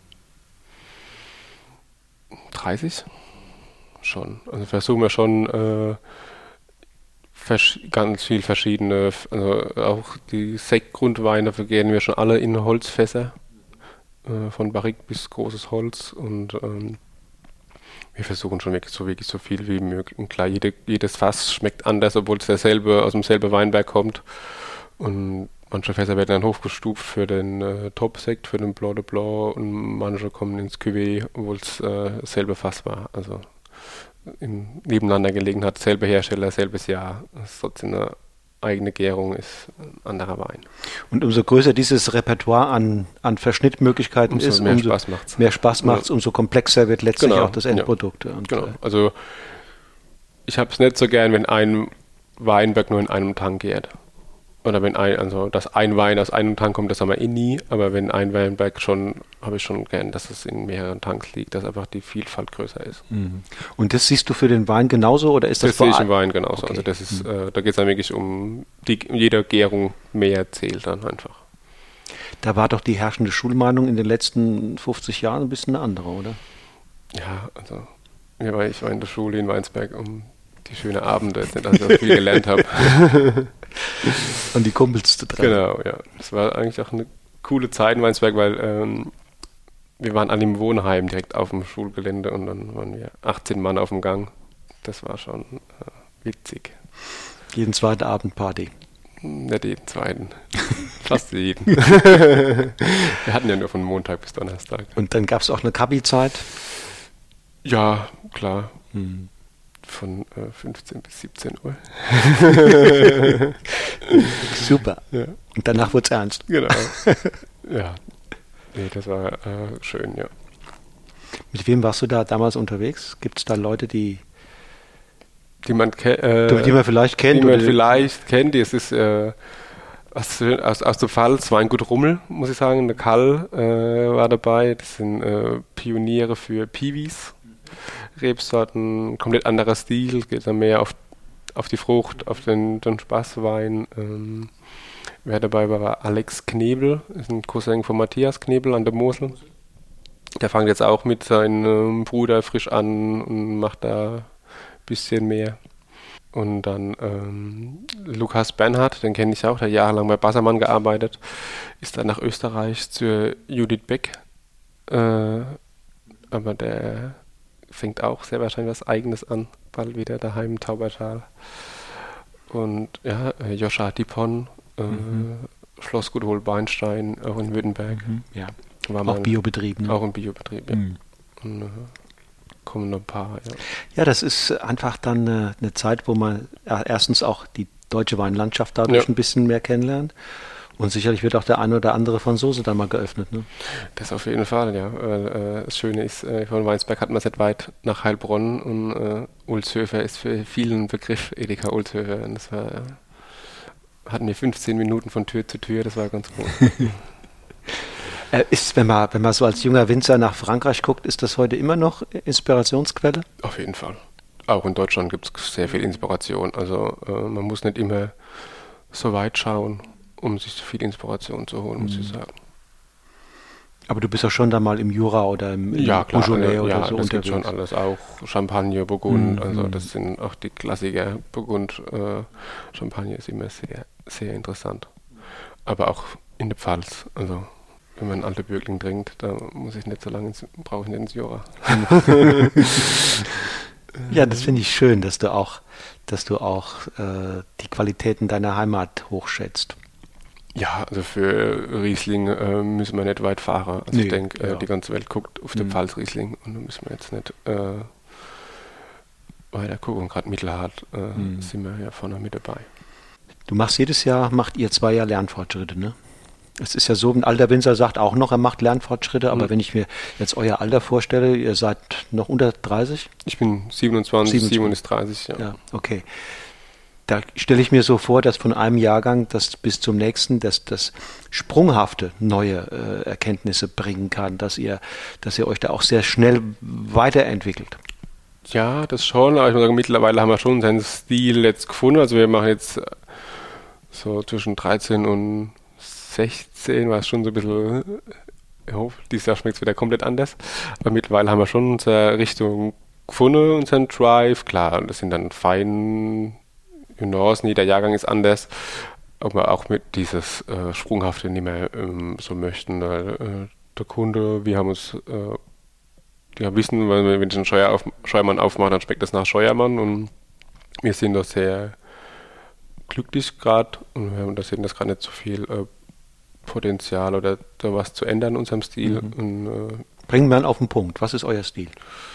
dreißig schon. Also versuchen wir schon äh, vers- ganz viel verschiedene, also auch die Sektgrundweine vergären wir schon alle in Holzfässer, äh, von Barrique bis großes Holz und ähm, wir versuchen schon wirklich so, wirklich so viel wie möglich. Und klar, jede, jedes Fass schmeckt anders, obwohl es derselbe, aus demselben Weinberg kommt. Und manche Fässer werden dann hochgestuft für den äh, Top-Sekt, für den Blanc de Blanc. Und manche kommen ins Cuvée, obwohl es äh, dasselbe Fass war. Also im, nebeneinander gelegen hat, selber Hersteller, selbes Jahr. Das ist trotzdem eine eigene Gärung, ist ein anderer Wein.
Und umso größer dieses Repertoire an, an Verschnittmöglichkeiten umso ist,
mehr
umso
Spaß macht's.
mehr Spaß macht es, umso komplexer wird letztlich
genau.
auch das Endprodukt.
Ja.
Und
genau. Also ich habe es nicht so gern, wenn ein Weinberg nur in einem Tank gärt. Oder wenn ein, also dass ein Wein aus einem Tank kommt, das haben wir eh nie, aber wenn ein Weinberg schon, habe ich schon gern, dass es in mehreren Tanks liegt, dass einfach die Vielfalt größer ist.
Mhm. Und das siehst du für den Wein genauso oder ist das,
das sehe ich im Wein genauso.
Okay.
Also das ist, mhm. äh, da geht es dann wirklich um die, jede Gärung mehr zählt dann einfach.
Da war doch die herrschende Schulmeinung in den letzten fünfzig Jahren ein bisschen eine andere, oder?
Ja, also ja, ich war in der Schule in Weinsberg um die schönen Abende, jetzt nicht, dass ich auch viel gelernt habe.
Und die Kumpels zu treffen.
Genau, ja. Das war eigentlich auch eine coole Zeit in Weinsberg, weil ähm, wir waren an dem Wohnheim direkt auf dem Schulgelände und dann waren wir achtzehn Mann auf dem Gang. Das war schon äh, witzig.
Jeden zweiten Abend Party.
Nicht jeden zweiten. Fast jeden. Wir hatten ja nur von Montag bis Donnerstag.
Und dann gab es auch eine Kabi-Zeit?
Ja, klar.
Hm.
Von äh, fünfzehn bis siebzehn Uhr.
Super. Ja. Und danach wurde es ernst.
Genau. Ja. Nee, das war äh, schön, ja.
Mit wem warst du da damals unterwegs? Gibt es da Leute, die
die man, ke- äh,
die man vielleicht kennt?
Die man
oder
vielleicht kennt. Es ist äh, aus, aus, aus der Pfalz, Weingut Rummel, muss ich sagen. Der Kall äh, war dabei. Das sind äh, Pioniere für Piwis. Rebsorten, komplett anderer Stil, geht dann mehr auf, auf die Frucht, auf den, den Spaßwein. Ähm, wer dabei war, war Alex Knebel, ist ein Cousin von Matthias Knebel an der Mosel. Der fängt jetzt auch mit seinem Bruder frisch an und macht da ein bisschen mehr. Und dann ähm, Lukas Bernhard, den kenne ich auch, der jahrelang bei Bassermann gearbeitet, ist dann nach Österreich zur Judith Beck. Äh, aber der fängt auch sehr wahrscheinlich was Eigenes an, bald wieder daheim im Taubertal. Und ja, äh, Joscha Dipon, äh, mhm. Schlossgut Holbeinstein, auch in Württemberg.
Mhm. Ja.
War
auch
mein,
Biobetrieb. Ne?
Auch ein Biobetrieb, ja. Mhm. Und, äh, kommen noch ein paar, ja.
Ja, das ist einfach dann äh, eine Zeit, wo man äh, erstens auch die deutsche Weinlandschaft dadurch ja. ein bisschen mehr kennenlernt Und sicherlich wird auch der eine oder andere Franzose dann mal geöffnet, ne?
Das auf jeden Fall, ja. Äh, das Schöne ist, äh, von Weinsberg hat man es nicht weit nach Heilbronn und äh, Ohlshoefer ist für vielen Begriff, Edeka Ohlshoefer. Und das war, äh, hatten wir fünfzehn Minuten von Tür zu Tür, das war ganz gut.
äh, ist, wenn man, wenn man so als junger Winzer nach Frankreich guckt, ist das heute immer noch Inspirationsquelle?
Auf jeden Fall. Auch in Deutschland gibt es sehr viel Inspiration. Also äh, man muss nicht immer so weit schauen, um sich viel Inspiration zu holen, muss mhm. ich sagen.
Aber du bist ja schon da mal im Jura oder im, im
ja, klar,
Beaujolais
ja,
oder
ja,
so
das
unterwegs.
gibt schon alles, auch Champagner, Burgund,
Mhm.
also das sind auch die Klassiker. Burgund, äh, Champagner ist immer sehr, sehr interessant. Aber auch in der Pfalz, also wenn man einen alten Bürgling trinkt, da muss ich nicht so lange, ins, brauche ich nicht ins Jura.
Ja, das finde ich schön, dass du auch, dass du auch äh, die Qualitäten deiner Heimat hochschätzt.
Ja, also für Riesling äh, müssen wir nicht weit fahren. Also nee, ich denke, äh, ja. die ganze Welt guckt auf den mhm. Pfalz-Riesling und da müssen wir jetzt nicht äh, weiter gucken. Gerade Mittelhart äh, mhm. sind wir ja vorne mit dabei.
Du machst jedes Jahr, macht ihr zwei Jahre Lernfortschritte, ne? Es ist ja so, ein alter Winzer sagt auch noch, er macht Lernfortschritte, aber mhm. wenn ich mir jetzt euer Alter vorstelle, ihr seid noch unter dreißig?
Ich bin siebenundzwanzig, siebenunddreißig, ja.
Ja, okay. Da stelle ich mir so vor, dass von einem Jahrgang das bis zum nächsten, dass das sprunghafte neue äh, Erkenntnisse bringen kann, dass ihr, dass ihr euch da auch sehr schnell weiterentwickelt.
Ja, das schon, aber ich muss sagen, mittlerweile haben wir schon seinen Stil jetzt gefunden. Also wir machen jetzt so zwischen dreizehn und sechzehn, war es schon so ein bisschen, ich hoffe, dieses Jahr schmeckt es wieder komplett anders. Aber mittlerweile haben wir schon unsere Richtung gefunden, unseren Drive. Klar, das sind dann fein Nuancen, jeder Jahrgang ist anders, aber auch mit dieses äh, Sprunghafte nicht mehr ähm, so möchten. Weil, äh, der Kunde, wir haben uns, äh, ja wissen, weil wenn ich einen Scheuer auf, Scheuermann aufmache, dann schmeckt das nach Scheuermann und wir sind da sehr glücklich gerade und wir haben da sehen das gerade nicht so viel äh, Potenzial oder da was zu ändern in unserem Stil.
Mhm.
Und, äh,
bringen wir auf den Punkt. Was ist euer Stil?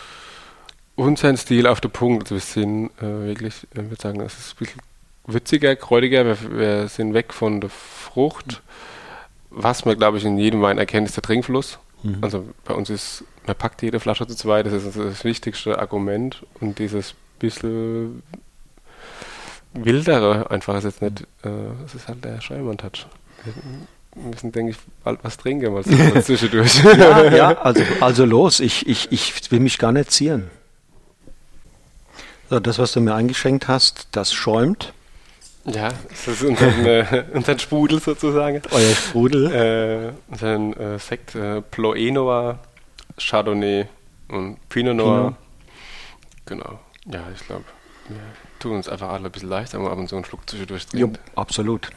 Unser Stil auf den Punkt. Also wir sind äh, wirklich, ich würde sagen, es ist ein bisschen würziger, kräutiger. Wir, wir sind weg von der Frucht. Was man, glaube ich, in jedem Wein erkennt, ist der Trinkfluss. Mhm. Also bei uns ist, man packt jede Flasche zu zweit. Das ist das wichtigste Argument. Und dieses bisschen wildere einfach ist jetzt nicht, äh, das ist halt der Scheuermann-Touch. Wir müssen, denke ich, bald was trinken, mal zwischendurch.
Ja, ja, also, also los, ich, ich, ich will mich gar nicht zieren. So, das, was du mir eingeschenkt hast, das schäumt.
Ja, das ist unser, äh, unser Sprudel sozusagen.
Euer Sprudel.
Äh, unseren äh, Sekt äh, Ploé Noir, Chardonnay und Pinot Noir. Pinot. Genau. Ja, ich glaube, wir tun uns einfach alle ein bisschen leichter, wenn man ab und zu einen Schluck zwischendurch trinkt.
Jo, absolut.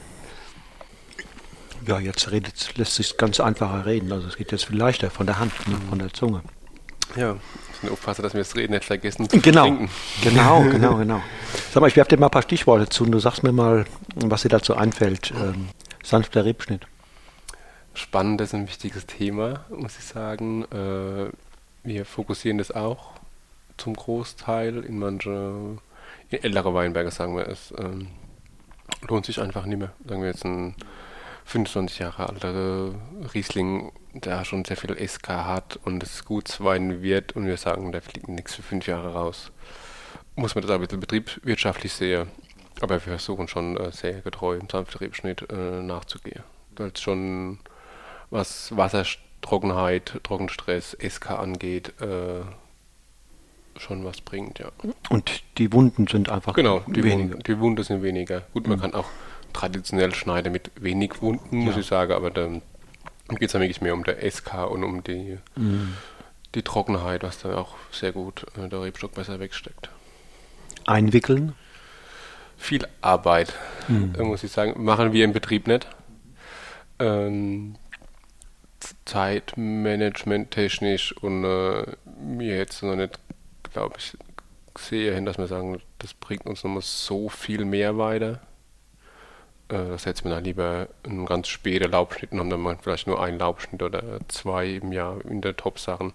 Ja, jetzt redet, lässt sich ganz einfacher reden. Also es geht jetzt viel leichter von der Hand, mhm. von der Zunge.
Ja, ich muss aufpassen, dass wir das Reden nicht vergessen
zu genau. trinken. Genau, genau, genau. Sag mal, ich werfe dir mal ein paar Stichworte zu und du sagst mir mal, was dir dazu einfällt. Ähm, sanfter Rebschnitt.
Spannend ist ein wichtiges Thema, muss ich sagen. Äh, wir fokussieren das auch zum Großteil in manche, in ältere Weinberge, sagen wir es. Ähm, lohnt sich einfach nicht mehr. Sagen wir jetzt ein fünfundzwanzig Jahre alter Riesling, der schon sehr viel S K hat und es Gutswein wird und wir sagen, der fliegt nichts für fünf Jahre raus. Muss man das auch ein bisschen betriebswirtschaftlich sehen, aber wir versuchen schon äh, sehr getreu im sanften Rebschnitt äh, nachzugehen. Weil es schon, was Wassertrockenheit, Trockenstress, S K angeht, äh, schon was bringt, ja.
Und die Wunden sind einfach
genau, die weniger. Wunden, die Wunden sind weniger. Gut, man mhm. kann auch traditionell schneiden mit wenig Wunden, muss ja. ich sagen, aber dann geht es ja wirklich mehr um der S K und um die, mhm. die Trockenheit, was da auch sehr gut äh, der Rebstock besser wegsteckt.
Einwickeln?
Viel Arbeit, mhm. äh, muss ich sagen. Machen wir im Betrieb nicht. Ähm, Zeitmanagement technisch und äh, mir jetzt noch nicht, glaube ich, sehe hin, dass wir sagen, das bringt uns nochmal so viel mehr weiter. Da setzen wir dann lieber einen ganz späten Laubschnitt und haben dann mal vielleicht nur einen Laubschnitt oder zwei im Jahr in der Top-Sachen.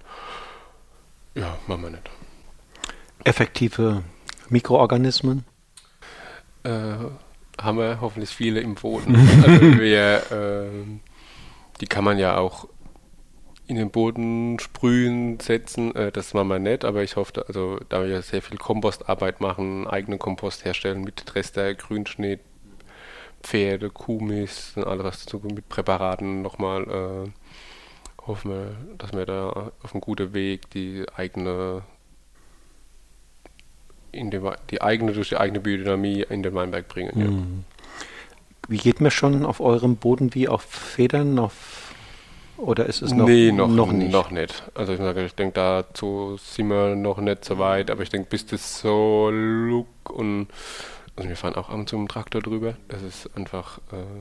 Ja, machen wir nicht.
Effektive Mikroorganismen?
Äh, haben wir hoffentlich viele im Boden. Also wir, äh, die kann man ja auch in den Boden sprühen, setzen, äh, das machen wir nicht, aber ich hoffe, also da wir sehr viel Kompostarbeit machen, eigenen Kompost herstellen mit Trester, Grünschnitt, Pferde, Kuhmist und alles was dazu mit Präparaten nochmal, äh, hoffen wir, dass wir da auf einem guten Weg die eigene in den, die eigene durch die eigene Biodynamie in den Weinberg bringen. Ja.
Mhm. Wie geht man schon auf eurem Boden wie auf Federn, auf oder ist es noch,
nee, noch,
noch nicht?
noch nicht. Also ich sage, ich denke, dazu sind wir noch nicht so weit, aber ich denke, bis das so look und also wir fahren auch ab und zu mit dem Traktor drüber. Das ist einfach,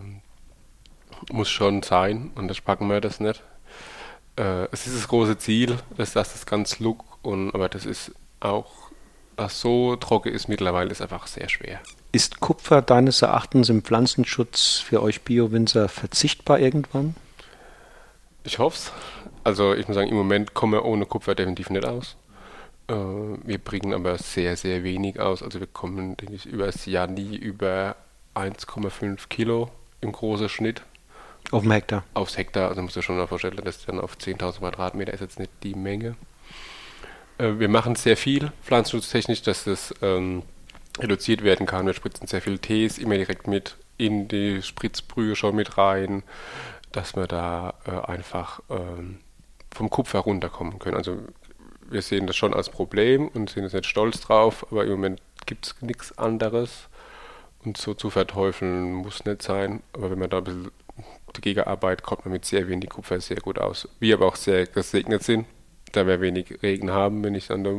äh, muss schon sein und das packen wir das nicht. Äh, es ist das große Ziel, dass das, das ganz look und aber das ist auch, was so trocken ist mittlerweile, ist einfach sehr schwer.
Ist Kupfer deines Erachtens im Pflanzenschutz für euch Bio-Winzer verzichtbar irgendwann?
Ich hoffe es. Also ich muss sagen, im Moment kommen wir ohne Kupfer definitiv nicht aus. Äh, wir bringen aber sehr, sehr wenig aus. Also wir kommen, denke ich, über das Jahr nie über eins Komma fünf Kilo im großen Schnitt.
Auf dem Hektar?
Aufs Hektar. Also musst du schon mal vorstellen, dass dann auf zehntausend Quadratmeter ist jetzt nicht die Menge. Äh, wir machen sehr viel pflanzenschutztechnisch, dass das ähm, reduziert werden kann. Wir spritzen sehr viel Tees immer direkt mit in die Spritzbrühe schon mit rein, dass wir da äh, einfach ähm, vom Kupfer runterkommen können. Also wir sehen das schon als Problem und sind jetzt nicht stolz drauf, aber im Moment gibt es nichts anderes und so zu verteufeln muss nicht sein. Aber wenn man da ein bisschen dagegen arbeitet, kommt man mit sehr wenig Kupfer sehr gut aus. Wir aber auch sehr gesegnet sind, da wir wenig Regen haben, wenn ich an der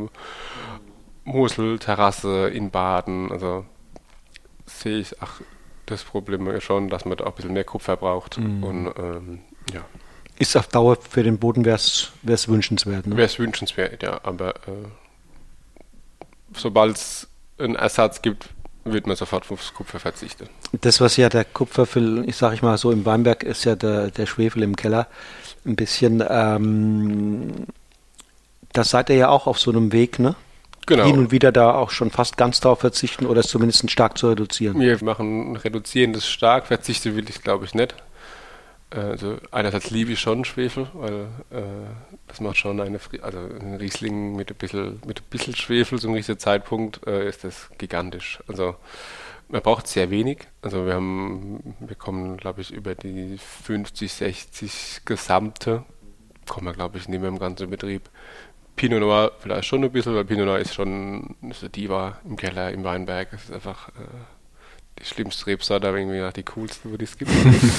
Mosel, Terrasse, in Baden, also sehe ich, ach, das Problem ist schon, dass man da auch ein bisschen mehr Kupfer braucht. Mhm. Und ähm, ja.
Ist auf Dauer für den Boden wäre es wünschenswert, ne?
Wäre es wünschenswert, ja. Aber äh, sobald es einen Ersatz gibt, wird man sofort aufs Kupfer verzichten.
Das, was ja der Kupferfüll, ich sage ich mal so, im Weinberg ist ja der, der Schwefel im Keller ein bisschen, ähm, da seid ihr ja auch auf so einem Weg, ne?
Genau.
Hin und wieder da auch schon fast ganz darauf verzichten oder es zumindest stark zu reduzieren.
Wir machen reduzieren das stark, verzichten will ich glaube ich nicht. Also einerseits liebe ich schon Schwefel, weil äh, das macht schon eine, also ein Riesling mit ein bisschen, mit ein bisschen Schwefel zum richtigen Zeitpunkt äh, ist das gigantisch. Also man braucht sehr wenig. Also wir haben, wir kommen glaube ich über die fünfzig, sechzig gesamte, kommen wir glaube ich nicht mehr im ganzen Betrieb. Pinot Noir vielleicht schon ein bisschen, weil Pinot Noir ist schon ist eine Diva im Keller, im Weinberg. Es ist einfach äh, die schlimmste Rebsorte, aber irgendwie die coolste, die es gibt.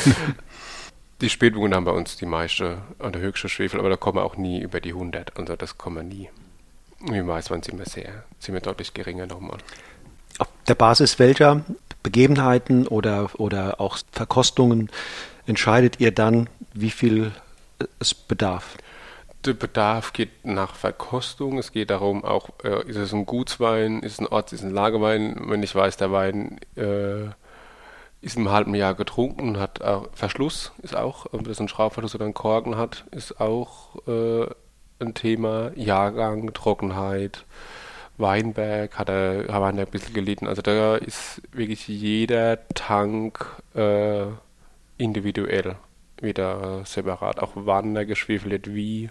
Die Spätburgunder haben bei uns die meiste und der höchste Schwefel, aber da kommen wir auch nie über die hundert. Also das kommen wir nie. Wie weiß man, sind wir sehr, sind wir deutlich geringer nochmal.
Auf der Basis welcher Begebenheiten oder, oder auch Verkostungen entscheidet ihr dann, wie viel es bedarf?
Der Bedarf geht nach Verkostung. Es geht darum, auch äh, ist es ein Gutswein, ist es ein Orts-, ist es ein Lagerwein. Wenn ich weiß, der Wein äh, ist im halben Jahr getrunken und hat auch Verschluss, ist auch, ob das ein Schraubverschluss oder ein Korken hat, ist auch äh, ein Thema. Jahrgang, Trockenheit, Weinberg hat er, haben wir ein bisschen gelitten. Also da ist wirklich jeder Tank äh, individuell wieder separat, auch wann er geschwefelt wird, wie.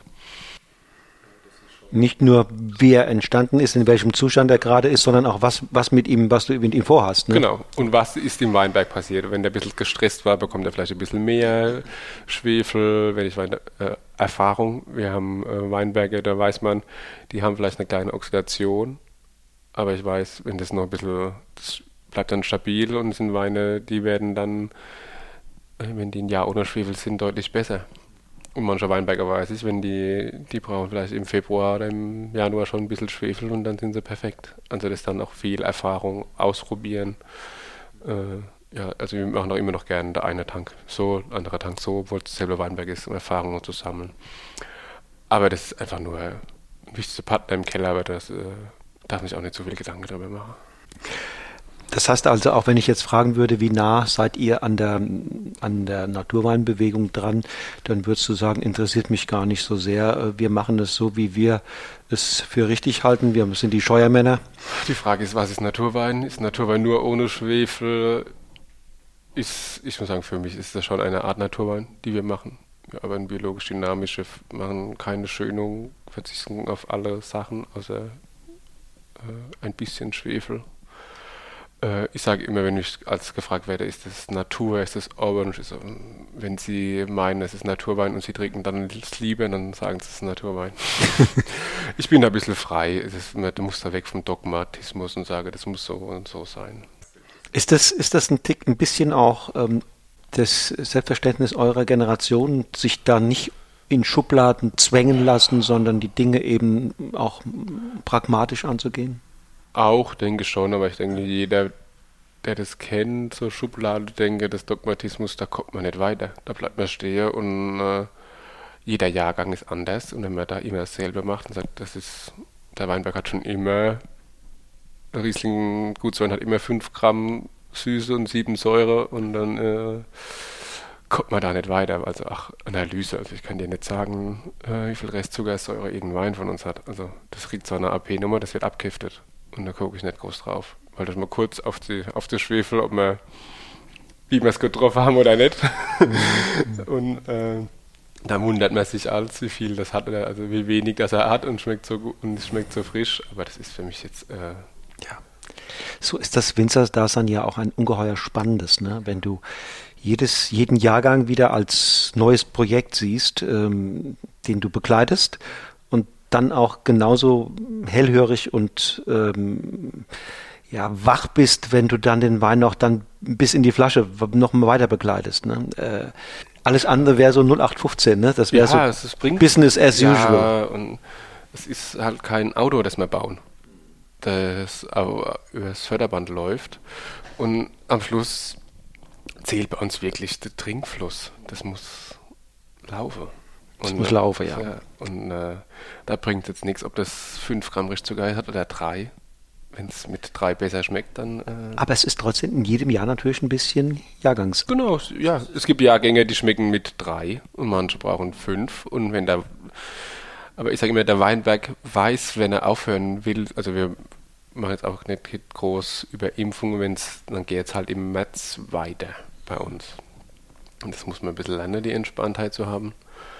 Nicht nur, wie er entstanden ist, in welchem Zustand er gerade ist, sondern auch, was, was mit ihm, was du mit ihm vorhast. Ne?
Genau. Und was ist im Weinberg passiert? Wenn der ein bisschen gestresst war, bekommt er vielleicht ein bisschen mehr Schwefel. Wenn ich meine, äh, Erfahrung, wir haben äh, Weinberge, da weiß man, die haben vielleicht eine kleine Oxidation. Aber ich weiß, wenn das noch ein bisschen, das bleibt dann stabil und es sind Weine, die werden dann, wenn die ein Jahr ohne Schwefel sind, deutlich besser. Und manche Weinberger weiß ich, wenn die, die brauchen vielleicht im Februar oder im Januar schon ein bisschen Schwefel und dann sind sie perfekt. Also das ist dann auch viel Erfahrung, ausprobieren. Äh, ja, also wir machen auch immer noch gerne der eine Tank so, der andere Tank so, obwohl es derselbe Weinberg ist, um Erfahrungen zu sammeln. Aber das ist einfach nur ein wichtiger Partner im Keller, aber das äh, darf mich auch nicht so viel Gedanken darüber machen.
Das heißt also, auch wenn ich jetzt fragen würde, wie nah seid ihr an der, an der Naturweinbewegung dran, dann würdest du sagen, interessiert mich gar nicht so sehr. Wir machen es so, wie wir es für richtig halten. Wir sind die Scheuermänner.
Die Frage ist, was ist Naturwein? Ist Naturwein nur ohne Schwefel? ist, ich muss sagen, für mich ist das schon eine Art Naturwein, die wir machen. Wir arbeiten biologisch dynamisch, wir machen keine Schönung, verzichten auf alle Sachen, außer äh, ein bisschen Schwefel. Äh, ich sage immer, wenn ich als gefragt werde, ist das Natur, ist das Orange, ist, wenn sie meinen, es ist Naturwein und sie trinken dann das Liebe, dann sagen sie, es ist Naturwein. Ich bin da ein bisschen frei, es ist, man muss da weg vom Dogmatismus und sage, das muss so und so sein.
Ist das, ist das ein Tick, ein bisschen auch ähm, das Selbstverständnis eurer Generation, sich da nicht in Schubladen zwängen lassen, sondern die Dinge eben auch pragmatisch anzugehen?
Auch, denke ich schon, aber ich denke, jeder, der das kennt, so Schublade, denke, das Dogmatismus, da kommt man nicht weiter. Da bleibt man stehen und äh, jeder Jahrgang ist anders und wenn man da immer dasselbe macht und sagt, das ist, der Weinberg hat schon immer, der Riesling Gutswein hat immer fünf Gramm Süße und sieben Säure und dann äh, kommt man da nicht weiter. Also ach, Analyse, also ich kann dir nicht sagen, äh, wie viel Restzuckersäure irgendein Wein von uns hat. Also das kriegt so eine A P-Nummer, das wird abgiftet. Und da gucke ich nicht groß drauf. Weil das mal kurz auf die, auf die Schwefel, ob wir, wie wir es getroffen haben oder nicht. Und äh, da wundert man sich als, wie viel das hat, oder also wie wenig das er hat und schmeckt so gut und es schmeckt so frisch. Aber das ist für mich jetzt, äh, ja.
So ist das Winzerdasein ja auch ein ungeheuer spannendes, ne? Wenn du jedes, jeden Jahrgang wieder als neues Projekt siehst, ähm, den du begleitest und dann auch genauso hellhörig und ähm, ja, wach bist, wenn du dann den Wein noch dann bis in die Flasche noch mal weiter begleitest. Ne? Äh, alles andere wäre so null acht fünfzehn, ne? Das wäre
ja,
so
es, es bringt,
Business as
ja,
usual.
Und es ist halt kein Auto, das wir bauen, das über das Förderband läuft. Und am Schluss zählt bei uns wirklich der Trinkfluss. Das muss laufen.
Das
und,
muss laufen, ja.
ja und äh, da bringt jetzt nichts, ob das fünf Gramm Restzucker hat oder drei. Wenn es mit drei besser schmeckt, dann... Äh
Aber es ist trotzdem in jedem Jahr natürlich ein bisschen Jahrgangs...
Genau, ja. Es gibt Jahrgänge, die schmecken mit drei und manche brauchen fünf. Und wenn da... Aber ich sage immer, der Weinberg weiß, wenn er aufhören will, also wir machen jetzt auch nicht groß über Impfungen, wenn's, dann geht es halt im März weiter bei uns. Und das muss man ein bisschen lernen, die Entspanntheit zu haben.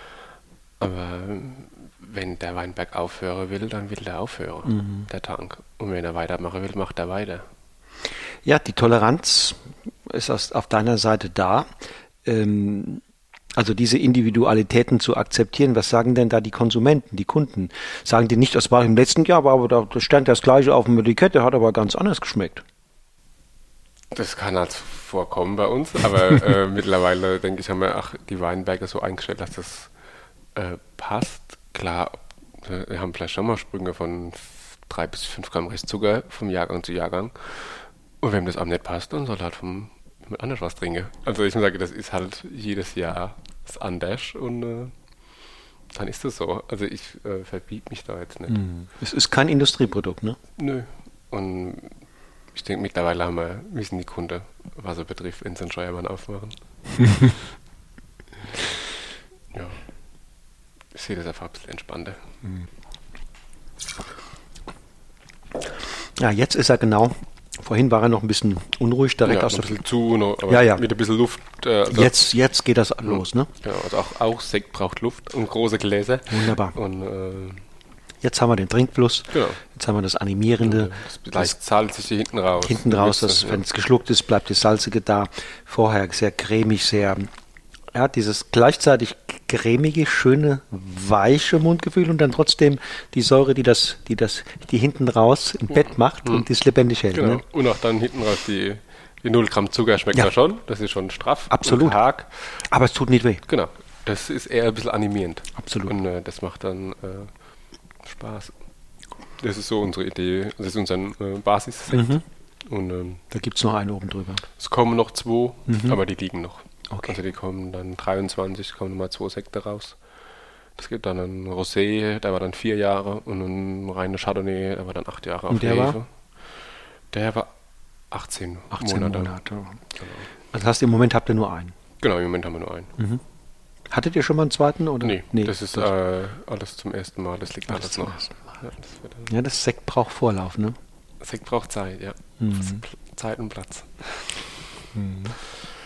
Aber wenn der Weinberg aufhören will, dann will der aufhören, mhm. der Tank. Und wenn er weitermachen will, macht er weiter.
Ja, die Toleranz ist auf deiner Seite da. Ähm, also diese Individualitäten zu akzeptieren. Was sagen denn da die Konsumenten, die Kunden? Sagen die nicht, das war im letzten Jahr, aber da stand das Gleiche auf dem Etikett, der hat aber ganz anders geschmeckt.
Das kann halt vorkommen bei uns, aber äh, mittlerweile, denke ich, haben wir ach, die Weinberge so eingestellt, dass das äh, passt. Klar, wir haben vielleicht schon mal Sprünge von drei bis fünf Gramm Restzucker vom Jahrgang zu Jahrgang. Und wenn das einem nicht passt, dann soll halt vom mit anders was trinken. Also ich sage, das ist halt jedes Jahr das anders und äh, dann ist das so. Also ich äh, verbiete mich da jetzt nicht.
Mhm. Es ist kein Industrieprodukt, ne?
Nö. Und ich denke, mittlerweile haben wir, wissen die Kunden, was er betrifft, wenn sie einen Scheuermann aufmachen. Ja. Ich sehe das einfach ein bisschen entspannter.
Mhm. Ja, jetzt ist er genau. Vorhin war er noch ein bisschen unruhig, direkt
ja,
aus
ein
der
bisschen zu, noch, aber
ja, ja.
mit ein bisschen Luft. Äh, also
jetzt, jetzt geht das los, ne?
Ja, also auch, auch Sekt braucht Luft und große Gläser.
Wunderbar.
Und, äh,
jetzt haben wir den Trinkfluss,
genau.
Jetzt haben wir das Animierende.
Das leicht salzig hier hinten raus.
Hinten raus, das, ja. Wenn es geschluckt ist, bleibt das Salzige da. Vorher sehr cremig, sehr, ja, dieses gleichzeitig cremige, schöne, weiche Mundgefühl und dann trotzdem die Säure, die das, die das, die hinten raus im Bett macht mhm. und das lebendig hält.
Genau.
Ne?
Und auch dann hinten raus die, die null Gramm Zucker schmeckt ja. da schon. Das ist schon straff.
Absolut. Karg. Aber es tut nicht weh.
Genau. Das ist eher ein bisschen animierend.
Absolut.
Und äh, das macht dann äh, Spaß. Das ist so unsere Idee. Das ist unser äh, Basis.
Mhm.
Und ähm,
da gibt es noch einen oben drüber.
Es kommen noch zwei,
mhm.
aber die liegen noch.
Okay.
Also die kommen dann dreiundzwanzig, kommen nochmal zwei Sekte raus. Es gibt dann einen Rosé, der war dann vier Jahre und ein reiner Chardonnay, der war dann acht Jahre.
Und der
Hefe.
war?
Der war achtzehn,
achtzehn
Monate.
Monate. Genau. Also das heißt, im Moment habt ihr nur einen?
Genau, im Moment haben wir nur einen.
Mhm. Hattet ihr schon mal einen zweiten? Oder?
Nee, nee das ist das äh, alles zum ersten Mal, das liegt alles, alles noch.
Ja, das, ja, das Sekt braucht Vorlauf, ne?
Sekt braucht Zeit, ja.
Mhm.
Zeit und Platz.
Mhm.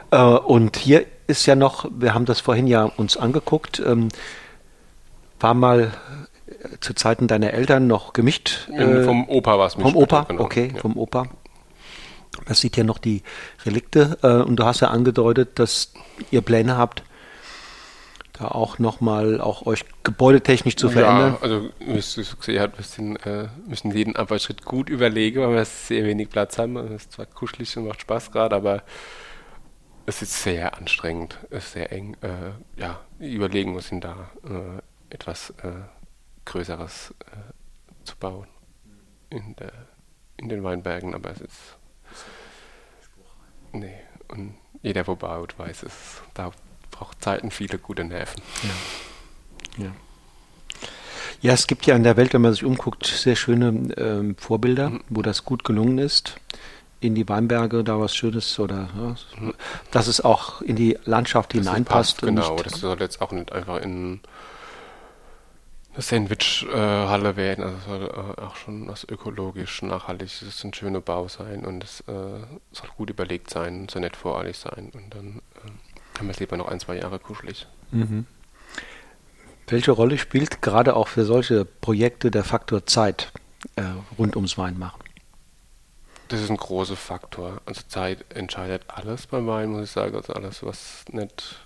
Äh, und hier ist ja noch, wir haben das vorhin ja uns angeguckt, ähm, war mal äh, zu Zeiten deiner Eltern noch gemischt.
Äh, vom Opa war es
Vom Opa, genau. Okay, ja. Vom Opa. Man sieht ja noch die Relikte äh, und du hast ja angedeutet, dass ihr Pläne habt, da auch nochmal auch euch gebäudetechnisch zu verändern.
Ja, also wie du gesehen hast, wir müssen, äh, müssen jeden Arbeitsschritt gut überlegen, weil wir sehr wenig Platz haben. Es ist zwar kuschelig und macht Spaß gerade, aber es ist sehr anstrengend, es ist sehr eng. Äh, ja, die Überlegungen sind da, äh, etwas äh, Größeres äh, zu bauen in, der, in den Weinbergen, aber es ist nee, und jeder, wo baut, weiß es, da braucht Zeit und viele gute Nerven.
Ja. Ja. Ja, es gibt ja in der Welt, wenn man sich umguckt, sehr schöne ähm, Vorbilder, mhm. wo das gut gelungen ist. In die Weinberge da was Schönes oder ja, mhm. dass es auch in die Landschaft das hineinpasst.
Passt, genau, das soll jetzt auch nicht einfach in eine Sandwich-Halle äh, werden, also soll äh, auch schon was ökologisch, nachhaltig, es soll ein schöner Bau sein und es äh, soll gut überlegt sein, soll nicht voreilig sein und dann äh, haben wir es lieber noch ein, zwei Jahre kuschelig.
Mhm. Welche Rolle spielt gerade auch für solche Projekte der Faktor Zeit äh, rund ums Weinmachen?
Das ist ein großer Faktor. Also Zeit entscheidet alles beim Wein, muss ich sagen. Also alles, was nicht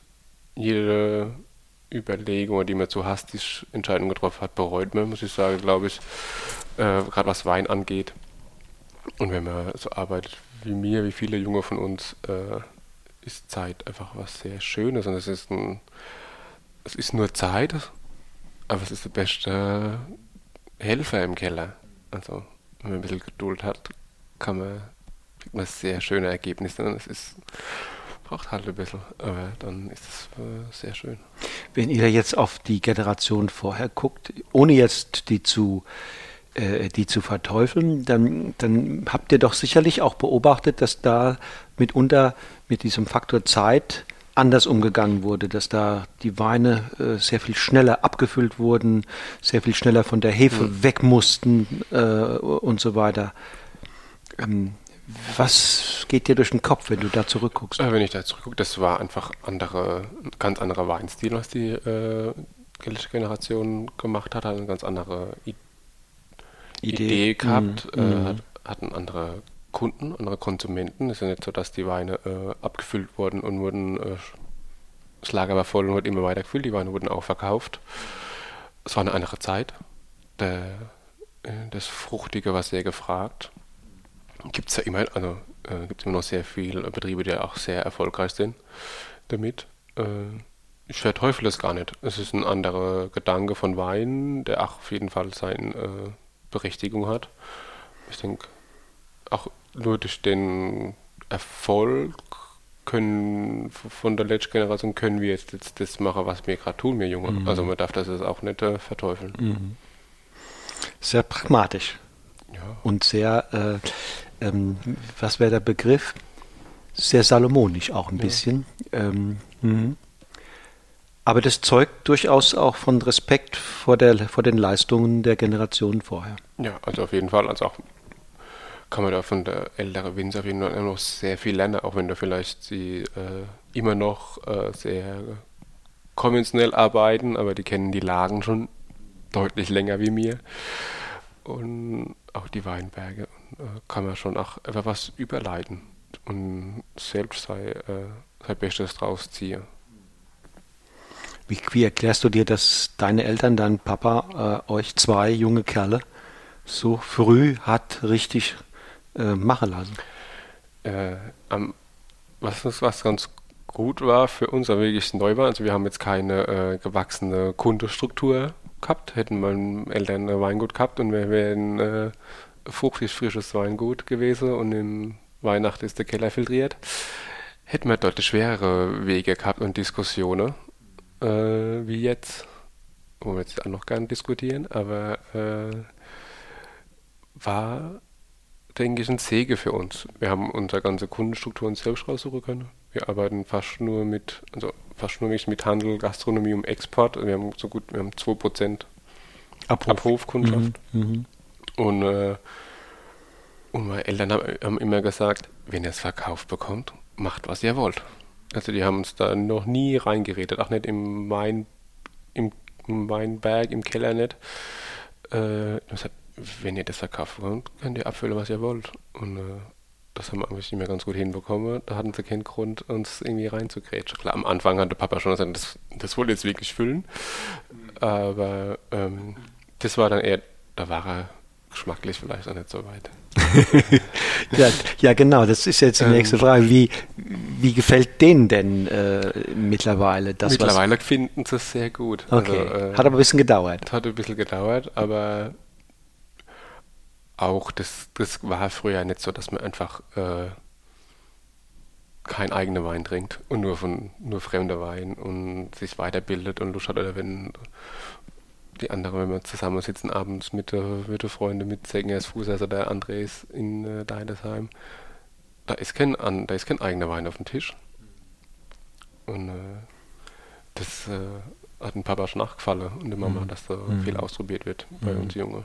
jede Überlegung, die man zu hastig Entscheidungen getroffen hat, bereut man, muss ich sagen, glaube ich, äh, gerade was Wein angeht. Und wenn man so arbeitet wie mir, wie viele Junge von uns, äh, ist Zeit einfach was sehr Schönes. Und es ist ein, es ist nur Zeit, aber es ist der beste Helfer im Keller. Also wenn man ein bisschen Geduld hat, kann man, kriegt man sehr schöne Ergebnisse. Und es ist braucht halt ein bisschen, aber dann ist es äh, sehr schön.
Wenn ihr jetzt auf die Generation vorher guckt, ohne jetzt die zu, äh, die zu verteufeln, dann, dann habt ihr doch sicherlich auch beobachtet, dass da mitunter mit diesem Faktor Zeit anders umgegangen wurde, dass da die Weine äh, sehr viel schneller abgefüllt wurden, sehr viel schneller von der Hefe mhm. weg mussten äh, und so weiter. Ähm, Was geht dir durch den Kopf, wenn du da zurückguckst?
Wenn ich da zurückgucke, das war einfach andere, ein ganz anderer Weinstil, was die äh, Generation gemacht hat, hat eine ganz andere I- Idee. Idee gehabt, mm, äh, mm. Hat, hatten andere Kunden, andere Konsumenten. Es ist ja nicht so, dass die Weine äh, abgefüllt wurden und wurden, äh, das Lager war voll und wurde immer weiter gefüllt, die Weine wurden auch verkauft. Es war eine andere Zeit. Der, äh, das Fruchtige war sehr gefragt. Gibt es ja immer, also äh, gibt immer noch sehr viele Betriebe, die auch sehr erfolgreich sind damit. Äh, ich verteufle es gar nicht. Es ist ein anderer Gedanke von Wein, der auch auf jeden Fall seine äh, Berechtigung hat. Ich denke, auch nur durch den Erfolg können von der letzten Generation können wir jetzt, jetzt das machen, was wir gerade tun, wir Junge. Mhm. Also man darf das jetzt auch nicht äh, verteufeln.
Mhm. Sehr pragmatisch. Ja. Und sehr äh, Ähm, was wäre der Begriff? Sehr salomonisch auch ein ja. bisschen. Ähm, mhm. Aber das zeugt durchaus auch von Respekt vor, der, vor den Leistungen der Generationen vorher.
Ja, also auf jeden Fall. Also auch kann man da von der älteren Winzer auf jeden Fall immer noch sehr viel lernen, auch wenn da vielleicht sie äh, immer noch äh, sehr konventionell arbeiten, aber die kennen die Lagen schon deutlich länger wie mir. Und auch die Weinberge äh, kann man schon auch einfach was überleiten und selbst sei, äh, sein Bestes draus ziehen.
Wie, wie erklärst du dir, dass deine Eltern, dein Papa, äh, euch zwei junge Kerle so früh hat richtig äh, machen lassen?
Äh, um, was, was ganz gut war für uns, aber wirklich neu war, also wir haben jetzt keine äh, gewachsene Kundenstruktur gehabt, hätten meine Eltern ein Weingut gehabt und wir wären äh, fruchtig frisches Weingut gewesen und in Weihnachten ist der Keller filtriert, hätten wir deutlich schwerere Wege gehabt und Diskussionen äh, wie jetzt, wo wir jetzt auch noch gerne diskutieren, aber äh, war, denke ich, ein Segen für uns. Wir haben unsere ganze Kundenstrukturen selbst raussuchen können. Wir arbeiten fast nur mit, also fast nur mit Handel, Gastronomie und Export. Wir haben so gut, wir haben zwei Prozent Abruf. Abrufkundschaft. Mhm, und, äh, und meine Eltern haben, haben immer gesagt, wenn ihr es verkauft bekommt, macht was ihr wollt. Also die haben uns da noch nie reingeredet, auch nicht im Wein, im, im Weinberg, im Keller nicht. Äh, das hat, wenn ihr das verkauft wollt, könnt ihr abfüllen, was ihr wollt. Und äh, das haben wir eigentlich nicht mehr ganz gut hinbekommen. Da hatten sie keinen Grund, uns irgendwie reinzugrätschen. Klar, am Anfang hat der Papa schon gesagt, das, das wollte jetzt wirklich füllen. Aber ähm, das war dann eher, da war er geschmacklich vielleicht auch nicht so weit.
ja, ja, genau, das ist jetzt die ähm, nächste Frage. Wie, wie gefällt denen denn äh, mittlerweile das?
Mittlerweile was finden sie es sehr gut.
Okay, also, äh, hat aber ein bisschen gedauert.
Hat ein bisschen gedauert, aber auch das, das war früher nicht so, dass man einfach äh, keinen eigenen Wein trinkt und nur von nur fremder Wein und sich weiterbildet und Lust hat, oder wenn die anderen, wenn wir zusammensitzen abends mit der, mit der Freunde, mit Segngers Fuß, also der Andres in äh, Deidesheim, da ist kein an, da ist kein eigener Wein auf dem Tisch. Und äh, das äh, hat dem Papa schon nachgefallen und der Mama, mhm. dass da mhm. viel ausprobiert wird bei mhm. uns Junge.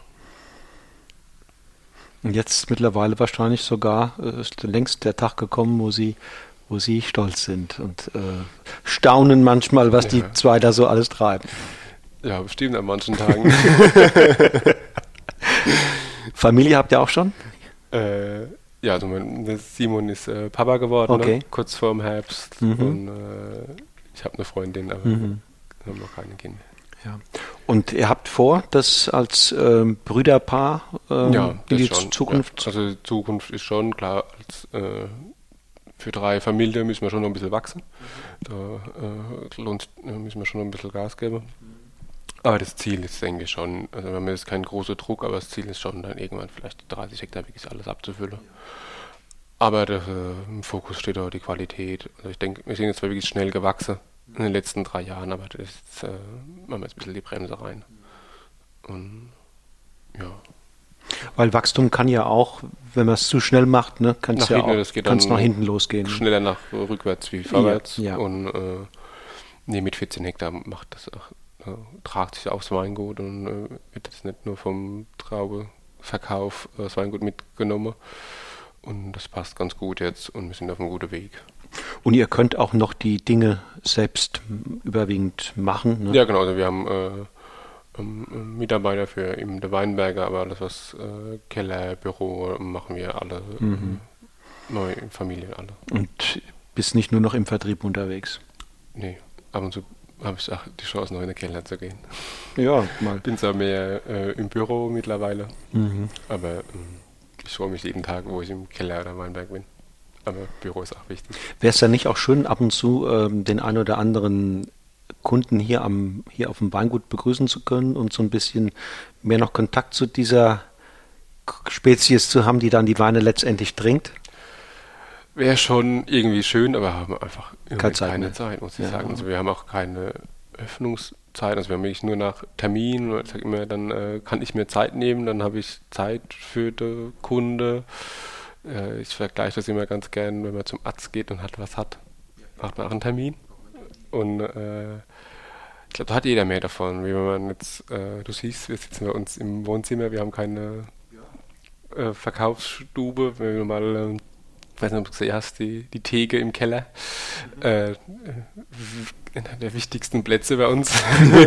Und jetzt mittlerweile wahrscheinlich sogar äh, ist längst der Tag gekommen, wo sie, wo sie stolz sind und äh, staunen manchmal, was ja. die zwei da so alles treiben.
Ja, bestimmt an manchen Tagen.
Familie habt ihr auch schon?
Äh, ja, also mein Simon ist äh, Papa geworden, okay. ne? Kurz vor dem Herbst. Mhm. Und äh, ich habe eine Freundin, aber mhm. wir haben noch keine Kinder.
Ja. Und ihr habt vor, das als ähm, Brüderpaar ähm,
ja,
in die
schon,
Zukunft?
Ja. Also Zukunft ist schon klar, als, äh, für drei Familien müssen wir schon noch ein bisschen wachsen. Da äh, lohnt, müssen wir schon noch ein bisschen Gas geben. Aber das Ziel ist, denke ich, schon, also wir haben jetzt keinen großen Druck, aber das Ziel ist schon, dann irgendwann vielleicht dreißig Hektar wirklich alles abzufüllen. Aber der, äh, im Fokus steht auch die Qualität. Also ich denke, wir sind jetzt zwar wirklich schnell gewachsen in den letzten drei Jahren, aber das ist, äh, machen wir jetzt ein bisschen die Bremse rein. Und ja.
Weil Wachstum kann ja auch, wenn man es zu schnell macht, ne, kann es ja
hinten,
auch
das geht
kann's
dann
nach hinten losgehen.
Schneller nach rückwärts wie vorwärts.
Ja, ja.
Und äh, nee, mit vierzehn Hektar macht das auch. Tragt sich aufs Weingut und äh, wird jetzt nicht nur vom Traubeverkauf äh, das Weingut mitgenommen. Und das passt ganz gut jetzt und wir sind auf einem guten Weg.
Und ihr könnt auch noch die Dinge selbst überwiegend machen? Ne?
Ja, genau. Also wir haben äh, ähm, Mitarbeiter für eben der Weinberger, aber alles was äh, Keller, Büro machen wir alle, mhm. äh, neue Familien alle.
Und bist nicht nur noch im Vertrieb unterwegs? Nee,
ab und zu habe ich auch die Chance, noch in den Keller zu gehen.
Ja, mal.
Ich bin zwar mehr äh, im Büro mittlerweile, mhm. aber äh, ich freue mich jeden Tag, wo ich im Keller oder Weinberg bin. Aber Büro ist auch wichtig.
Wäre es dann nicht auch schön, ab und zu ähm, den einen oder anderen Kunden hier, am, hier auf dem Weingut begrüßen zu können und so ein bisschen mehr noch Kontakt zu dieser Spezies zu haben, die dann die Weine letztendlich trinkt?
Wäre schon irgendwie schön, aber haben einfach
keine Zeit,
keine
mehr.
Zeit, muss ich
ja.
sagen. Also wir haben auch keine Öffnungszeit, also wir haben wirklich nur nach Termin. Ich sage immer, dann äh, kann ich mir Zeit nehmen, dann habe ich Zeit für den Kunde. Äh, ich vergleiche das immer ganz gern, wenn man zum Arzt geht und hat was hat, macht man auch einen Termin. Und äh, ich glaube, da hat jeder mehr davon. Wie wenn man jetzt, äh, du siehst, wir sitzen bei uns im Wohnzimmer, wir haben keine äh, Verkaufsstube, wenn wir mal äh, ich weiß nicht, ob du gesehen hast, die, die Theke im Keller. Mhm. Äh, einer der wichtigsten Plätze bei uns,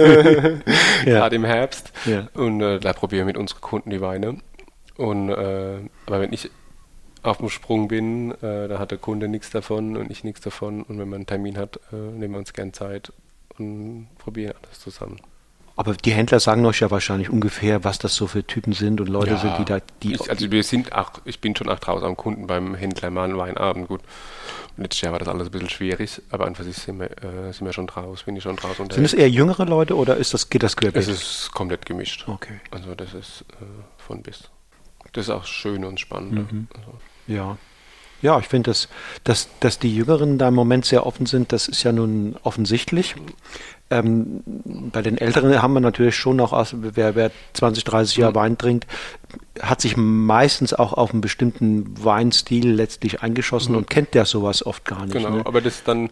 ja. gerade im Herbst. Ja. Und äh, da probieren wir mit unseren Kunden die Weine. Und, äh, aber wenn ich auf dem Sprung bin, äh, da hat der Kunde nichts davon und ich nichts davon. Und wenn man einen Termin hat, äh, nehmen wir uns gern Zeit und probieren alles zusammen. Aber
die Händler sagen euch ja wahrscheinlich ungefähr, was das so für Typen sind und Leute ja, sind, die da... Die
ich, also wir sind auch, ich bin schon auch draußen am Kunden beim Händler mal einen Weinabend. Gut, letztes Jahr war das alles ein bisschen schwierig, aber an und für sich sind wir, äh, sind wir schon draußen, bin ich schon draußen unterwegs.
Sind es eher jüngere Leute oder ist das, geht das querbeet?
Es ist komplett gemischt.
Okay.
Also das ist äh, von bis. Das ist auch schön und spannend.
Mhm.
Also.
Ja. Ja, ich finde, dass, dass, dass die Jüngeren da im Moment sehr offen sind, das ist ja nun offensichtlich. Ähm, bei den Älteren haben wir natürlich schon noch, aus, wer, wer zwanzig, dreißig Jahre mhm. Wein trinkt, hat sich meistens auch auf einen bestimmten Weinstil letztlich eingeschossen mhm. und kennt der sowas oft gar nicht.
Genau,
ne?
aber das ist dann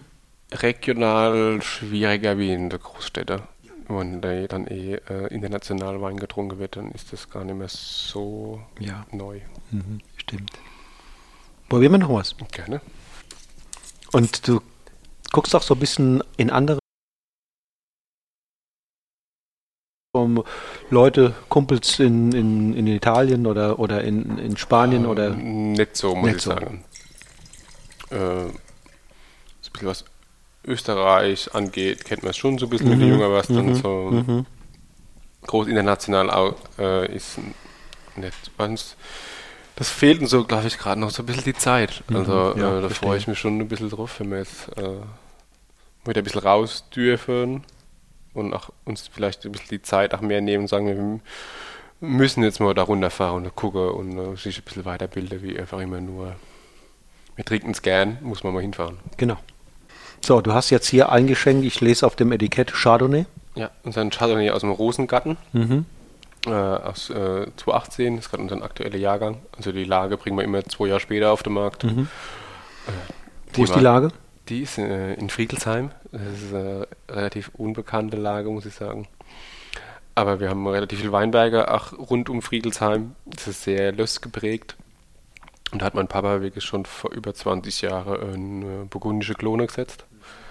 regional schwieriger wie in der Großstädte. Wenn da dann eh äh, international Wein getrunken wird, dann ist das gar nicht mehr so
ja.
neu.
Mhm, stimmt. Probieren wir noch was?
Gerne.
Und du guckst auch so ein bisschen in andere um Leute, Kumpels in, in, in Italien oder, oder in, in Spanien
ähm,
oder?
Nicht so, muss
nicht
ich
so.
sagen. Äh, so ein bisschen was Österreich angeht, kennt man es schon so ein bisschen
Mhm.
mit den Jungen, was
Mhm.
dann so
Mhm.
groß international auch, äh, ist nicht. Man's, das fehlt uns so, glaube ich, gerade noch so ein bisschen die Zeit. Also
Mhm. Ja,
äh, da
verstehe.
freue ich mich schon ein bisschen drauf, wenn wir jetzt äh, wieder ein bisschen raus dürfen und auch uns vielleicht ein bisschen die Zeit auch mehr nehmen und sagen, wir müssen jetzt mal da runterfahren und gucken und äh, sich ein bisschen weiterbilden, wie einfach immer nur. Wir trinken es gern, muss man mal hinfahren.
Genau. So, du hast jetzt hier eingeschenkt, ich lese auf dem Etikett Chardonnay.
Ja, unseren Chardonnay aus dem Rosengarten,
Mhm.
äh, aus äh, zwanzig achtzehn, das ist gerade unser aktueller Jahrgang. Also die Lage bringen wir immer zwei Jahre später auf den Markt.
Mhm.
Äh,
Wo ist die Lage?
Die ist äh, in Friedelsheim. Das ist eine relativ unbekannte Lage, muss ich sagen. Aber wir haben relativ viele Weinberge auch rund um Friedelsheim. Das ist sehr löss geprägt. Und da hat mein Papa wirklich schon vor über zwanzig Jahren eine burgundische Klone gesetzt.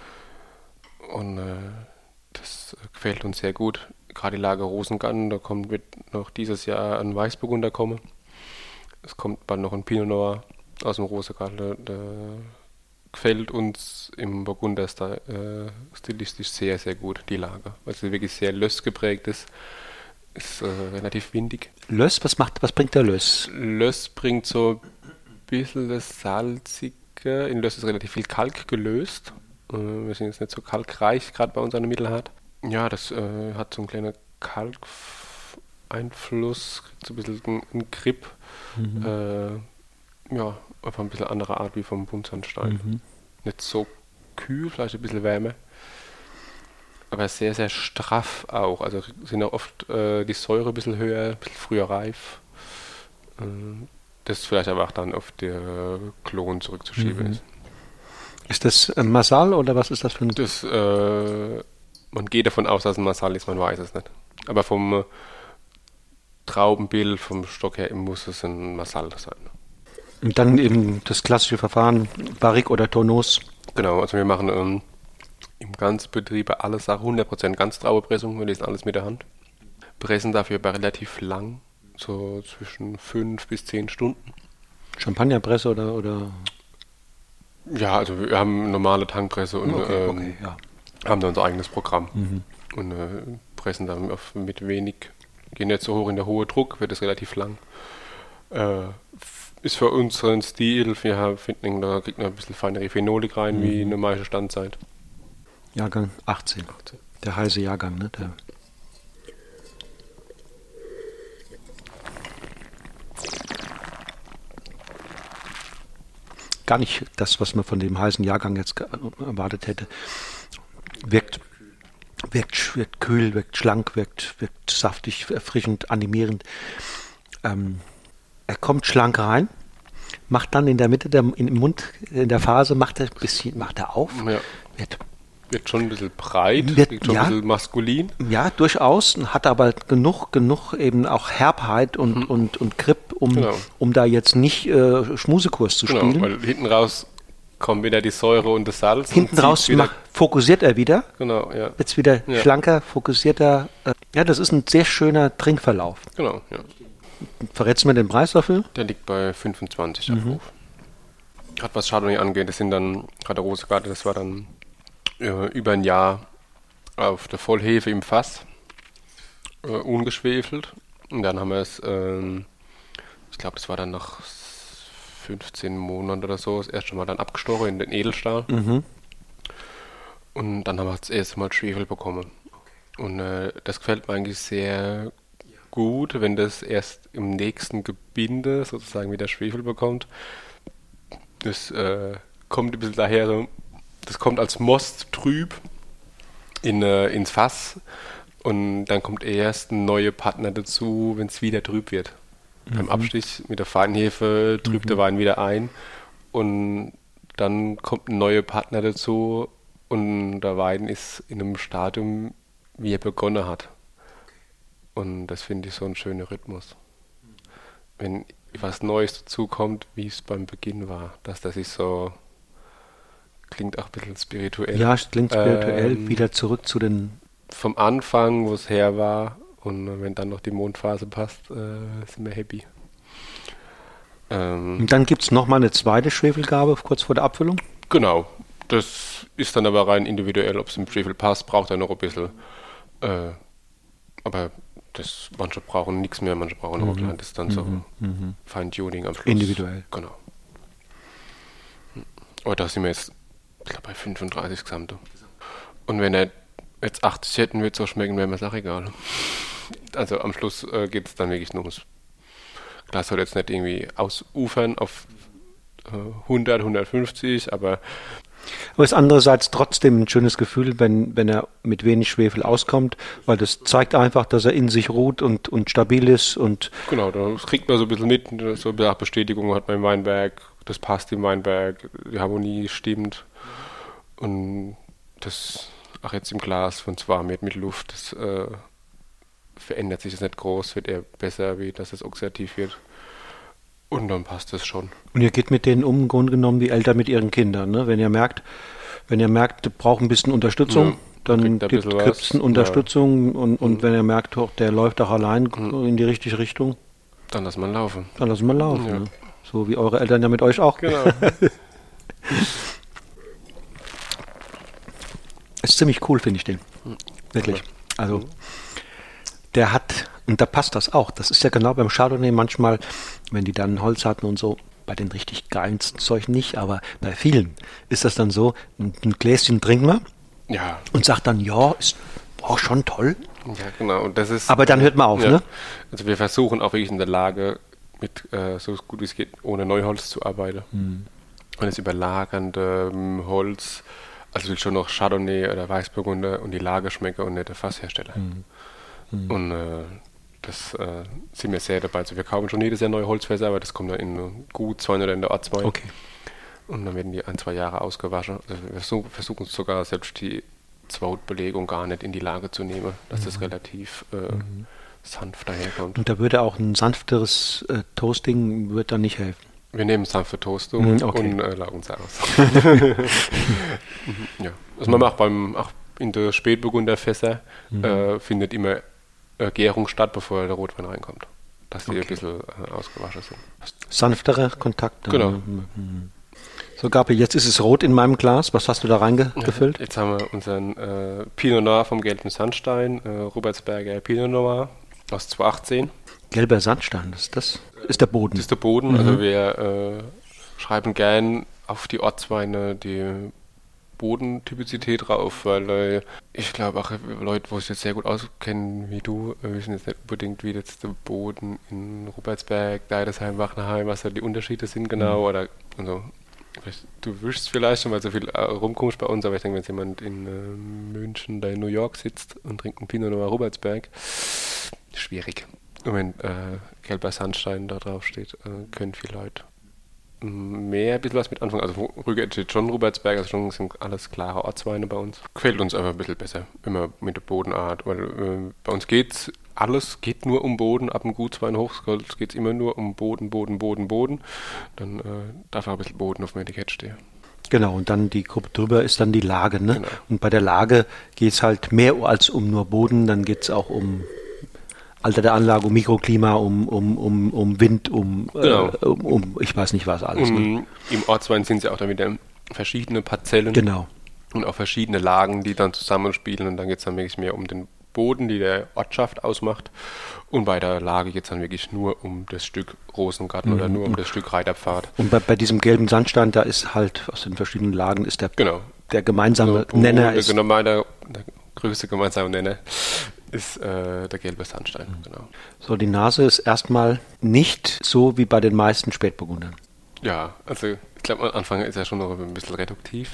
Und äh, das gefällt uns sehr gut. Gerade die Lage Rosengarten, da kommt wird noch dieses Jahr ein Weißburgunder kommen. Es kommt bald noch ein Pinot Noir aus dem Rosengarten. Der, der gefällt uns im Burgunder äh, stilistisch sehr, sehr gut, die Lage. Weil es wirklich sehr löss geprägt ist. Ist äh, relativ windig.
Löss, was macht, was bringt der Löss?
Löss bringt so ein bisschen das Salzige. In Löss ist relativ viel Kalk gelöst. Äh, wir sind jetzt nicht so kalkreich, gerade bei uns an der Mittelhart. Ja, das äh, hat so einen kleinen Kalkeinfluss, so ein bisschen ein, ein Grip.
Mhm.
Äh, ja, einfach ein bisschen andere Art wie vom Buntsandstein.
Mhm.
Nicht so kühl, vielleicht ein bisschen Wärme. Aber sehr, sehr straff auch. Also sind auch oft äh, die Säure ein bisschen höher, ein bisschen früher reif. Äh, das vielleicht aber auch dann auf der Klon zurückzuschieben
Mhm.
ist.
Ist das ein Marsal oder was ist das für ein?
Das, äh, man geht davon aus, dass es ein Marsal ist, man weiß es nicht. Aber vom äh, Traubenbild, vom Stock her muss es ein Marsal sein.
Und dann eben das klassische Verfahren, Barrique oder Tonneaus.
Genau, also wir machen ähm, im ganzen Betrieb alle Sachen hundert Prozent Ganztraubenpressung, wir lesen alles mit der Hand. Pressen dafür aber relativ lang, so zwischen fünf bis zehn Stunden.
Champagnerpresse oder, oder?
Ja, also wir haben eine normale Tankpresse und
Okay,
ähm,
okay, ja.
haben da unser eigenes Programm.
Mhm.
Und äh, pressen dann auf, mit wenig, gehen nicht so hoch in der hohe Druck, wird es relativ lang. Äh, ist für unseren Stil, wir haben, finden, da kriegt man ein bisschen feinere Phenolik rein,
Mhm.
wie eine meiste Standzeit.
Jahrgang achtzehn.
achtzehn.
Der heiße Jahrgang, ne? Der gar nicht das, was man von dem heißen Jahrgang jetzt ge- erwartet hätte. Wirkt, wirkt, wirkt kühl, wirkt schlank, wirkt, wirkt saftig, erfrischend, animierend. Ähm, er kommt schlank rein, macht dann in der Mitte, der, in, im Mund, in der Phase, macht er ein bisschen, macht er auf,
Ja.
wird
Wird schon ein bisschen breit,
Wird-
wird schon
ja.
ein bisschen maskulin.
ja, durchaus, hat aber genug, genug eben auch Herbheit und, und, und Grip, um,
Genau.
um da jetzt nicht äh, Schmusekurs zu
Genau,
spielen.
weil hinten raus kommt wieder die Säure und das Salz.
Hinten
und zieht
raus
wieder.
mach, fokussiert er wieder,
Genau, ja.
wird's wieder
Ja.
schlanker, fokussierter. Äh, ja, das ist ein sehr schöner Trinkverlauf.
Genau, ja.
Verrätst du mir den Preis dafür?
Der liegt bei fünfundzwanzig Abruf. Gerade was Chardonnay angeht, das sind dann, gerade der Rosengarten, das war dann äh, über ein Jahr auf der Vollhefe im Fass, äh, ungeschwefelt. Und dann haben wir es, ähm, ich glaube, das war dann nach fünfzehn Monaten oder so, das erste Mal dann abgestochen in den Edelstahl.
Mhm.
Und dann haben wir das erste Mal Schwefel bekommen. Und äh, das gefällt mir eigentlich sehr gut, wenn das erst im nächsten Gebinde sozusagen wieder Schwefel bekommt. Das äh, kommt ein bisschen daher, so, das kommt als Most trüb in, äh, ins Fass und dann kommt erst ein neuer Partner dazu, wenn es wieder trüb wird. Beim Abstich mit der Feinhefe trübt der Wein wieder ein und dann kommt ein neuer Partner dazu und der Wein ist in einem Stadium, wie er begonnen hat. Und das finde ich so ein schöner Rhythmus. Wenn was Neues dazukommt, wie es beim Beginn war, dass das sich so klingt auch ein bisschen spirituell.
Ja, es klingt spirituell.
Ähm,
wieder zurück zu den...
Vom Anfang, wo es her war und wenn dann noch die Mondphase passt, äh, sind wir happy. Ähm,
Und dann gibt es nochmal eine zweite Schwefelgabe kurz vor der Abfüllung?
Genau. Das ist dann aber rein individuell, ob es im Schwefel passt, braucht er noch ein bisschen. Äh, aber das, manche brauchen nichts mehr, manche brauchen noch ein kleines. Das ist dann so
Mhm.
Feintuning am Schluss.
Individuell.
Genau. Aber da sind wir jetzt, ich glaube, bei fünfunddreißig Gesamte. Und wenn er jetzt achtzig hätten, wird es so schmecken, wäre mir es auch egal. Also am Schluss äh, geht es dann wirklich nur ums Glas soll jetzt nicht irgendwie ausufern auf äh, hundert, hundertfünfzig, aber
Aber es ist andererseits trotzdem ein schönes Gefühl, wenn, wenn er mit wenig Schwefel auskommt, weil das zeigt einfach, dass er in sich ruht und, und stabil ist. Und
genau, das kriegt man so ein bisschen mit, so ein bisschen Bestätigung hat man im Weinberg, das passt im Weinberg, die Harmonie stimmt und das auch jetzt im Glas, wenn es warm wird mit Luft, das äh, verändert sich das nicht groß, wird eher besser, wie dass es oxidativ wird. Und dann passt es schon.
Und ihr geht mit denen um, im Grunde genommen wie Eltern mit ihren Kindern. Ne? Wenn ihr merkt, wenn ihr merkt, ihr braucht ein bisschen Unterstützung,
ja,
dann gibt es eine Unterstützung. Ja. Und, und
mhm.
wenn ihr merkt, oh, der läuft auch allein mhm. in die richtige Richtung,
dann lassen wir laufen.
Dann lassen wir laufen.
Ja.
Ne? So wie eure Eltern ja mit euch auch.
Genau.
Ist ziemlich cool, finde ich den. Wirklich. Also, der hat, und da passt das auch. Das ist ja genau beim Chardonnay manchmal, wenn die dann Holz hatten und so, bei den richtig geilen Zeug nicht, aber bei vielen ist das dann so, ein, ein Gläschen trinken wir
ja.
und sagt dann, ja, ist auch schon toll.
Ja, genau. Und das ist,
aber dann hört man auf,
ja.
ne?
Also wir versuchen auch wirklich in der Lage, mit äh, so gut wie es geht, ohne Neuholz zu arbeiten. Mhm. Und das überlagernde ähm, Holz, also will schon noch Chardonnay oder Weißburgunder und die Lagerschmecker und nicht der Fasshersteller. Mhm. Mhm. Und äh, das äh, sind wir sehr dabei. Also wir kaufen schon jedes Jahr neue Holzfässer, aber das kommt dann in gut zwei oder in der Ortswein.
Okay.
Und dann werden die ein, zwei Jahre ausgewaschen. Also wir versuchen, versuchen sogar selbst die Zweitbelegung gar nicht in die Lage zu nehmen, dass mhm. das relativ äh, mhm. sanft daherkommt.
Und da würde auch ein sanfteres äh, Toasting wird dann nicht helfen?
Wir nehmen sanfte Toastung
mhm, okay.
und äh, lagen uns aus. ja. Also man macht beim, auch in der Spätburgunderfässer mhm. äh, findet immer äh, Gärung statt, bevor der Rotwein reinkommt. Dass die okay. ein bisschen äh, ausgewaschen sind.
Sanftere Kontakte.
Genau.
Mhm. So, Gabi, jetzt ist es rot in meinem Glas. Was hast du da reingefüllt?
Ja, jetzt haben wir unseren äh, Pinot Noir vom Gelben Sandstein, äh, Rubertsberger Pinot Noir aus zweitausendachtzehn.
Gelber Sandstein, das ist das? Ist der Boden?
Das ist der Boden. Mhm. Also wir äh, schreiben gern auf die Ortsweine die Bodentypizität drauf, weil äh, ich glaube auch Leute, wo sich jetzt sehr gut auskennen wie du, äh, wissen jetzt nicht unbedingt, wie jetzt der Boden in Rubertsberg, Deidesheim, Wachenheim, was da die Unterschiede sind genau. Mhm. Oder also, du wischst vielleicht schon, weil so viel äh, rumkommst bei uns, aber ich denke, wenn jetzt jemand in äh, München oder in New York sitzt und trinkt einen Pinot Noir Rubertsberg, schwierig. Und wenn äh, gelber Sandstein da drauf steht, äh, können viele Leute mehr ein bisschen was mit anfangen. Also Rüger steht schon Rubertsberg, also schon sind alles klare Ortsweine bei uns. Gefällt uns aber ein bisschen besser, immer mit der Bodenart, weil äh, bei uns geht's alles geht nur um Boden, ab dem Gutswein Hochsgold geht es immer nur um Boden, Boden, Boden, Boden. Dann äh, darf auch ein bisschen Boden auf dem Etikett stehen.
Genau, und dann die Gruppe drüber ist dann die Lage, ne?
Genau.
Und bei der Lage geht es halt mehr als um nur Boden, dann geht es auch um Alter der Anlage, um Mikroklima, um, um, um, um Wind, um,
genau.
äh, um, um ich weiß nicht was alles.
Um,
ne?
Im Ortswein sind es ja auch dann wieder verschiedene Parzellen.
Genau.
Und auch verschiedene Lagen, die dann zusammenspielen. Und dann geht es dann wirklich mehr um den Boden, die der Ortschaft ausmacht. Und bei der Lage geht es dann wirklich nur um das Stück Rosengarten mhm. oder nur um das Stück Reiterpfad.
Und bei, bei diesem gelben Sandstein, da ist halt aus den verschiedenen Lagen ist der,
genau.
der gemeinsame
also,
Nenner.
Der,
ist
der, der größte gemeinsame Nenner ist äh, der gelbe Sandstein. Mhm. Genau.
So, die Nase ist erstmal nicht so wie bei den meisten Spätburgundern.
Ja, also ich glaube, am Anfang ist er schon noch ein bisschen reduktiv.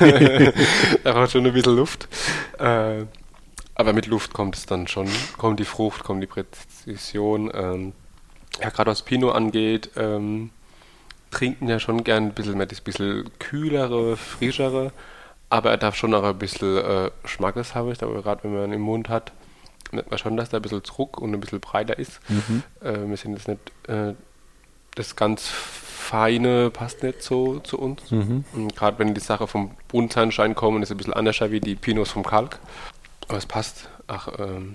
Da war schon ein bisschen Luft. Äh, aber mit Luft kommt es dann schon, kommt die Frucht, kommt die Präzision. Ähm, ja, gerade was Pinot angeht, ähm, trinken ja schon gern ein bisschen mehr das bisschen kühlere, frischere, aber er darf schon auch ein bisschen äh, Schmackes haben, aber gerade wenn man ihn im Mund hat, merkt man schon, dass da ein bisschen Druck und ein bisschen breiter ist. Mhm. Äh, wir sind jetzt nicht äh, das ganz Feine passt nicht so zu uns. Mhm. Und gerade wenn die Sache vom Buntsandstein kommen, ist es ein bisschen anders wie die Pinots vom Kalk. Aber es passt auch ähm,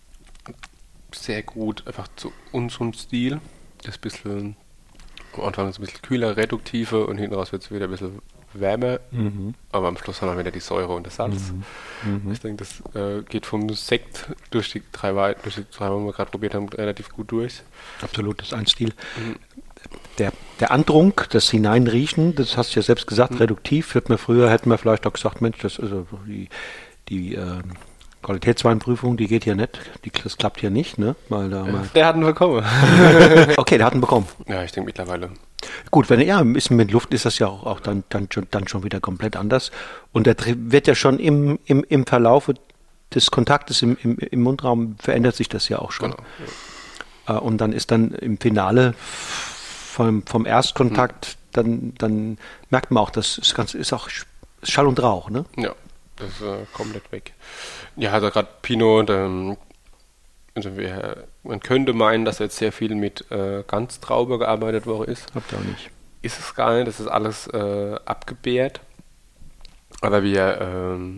sehr gut einfach zu unserem Stil. Das ist ein bisschen, am Anfang ist es ein bisschen kühler, reduktiver und hinten raus wird es wieder ein bisschen wärmer. Mhm. Aber am Schluss haben wir wieder die Säure und das Salz. Mhm. Ich denke, das äh, geht vom Sekt durch die drei Weine, durch die drei, die wir gerade probiert haben, relativ gut durch.
Absolut, das ist ein Stil. Mhm. Der, der Antrunk, das Hineinriechen, das hast du ja selbst gesagt, mhm. reduktiv. Hätten wir früher, hätten wir vielleicht auch gesagt, Mensch, das also die, die äh, Qualitätsweinprüfung, die geht hier nicht, die, das klappt hier nicht, ne? Weil da mal
der hat ihn bekommen.
Okay, der hat ihn bekommen.
Ja, ich denke mittlerweile.
Gut, wenn er ja ist mit Luft, ist das ja auch, auch dann, dann, schon, dann schon wieder komplett anders. Und der wird ja schon im, im, im Verlaufe des Kontaktes im, im, im Mundraum verändert sich das ja auch schon. Genau, ja. Und dann ist dann im Finale vom, vom Erstkontakt, hm. dann, dann merkt man auch, das ist, ganz, ist auch Schall und Rauch, ne?
Ja, das ist äh, komplett weg. Ja, also gerade Pinot, ähm, also wir, man könnte meinen, dass jetzt sehr viel mit äh, Ganztraube gearbeitet worden ist.
Habt ihr auch nicht.
Ist es gar nicht, das ist alles äh, abgebärt. Aber wir ähm,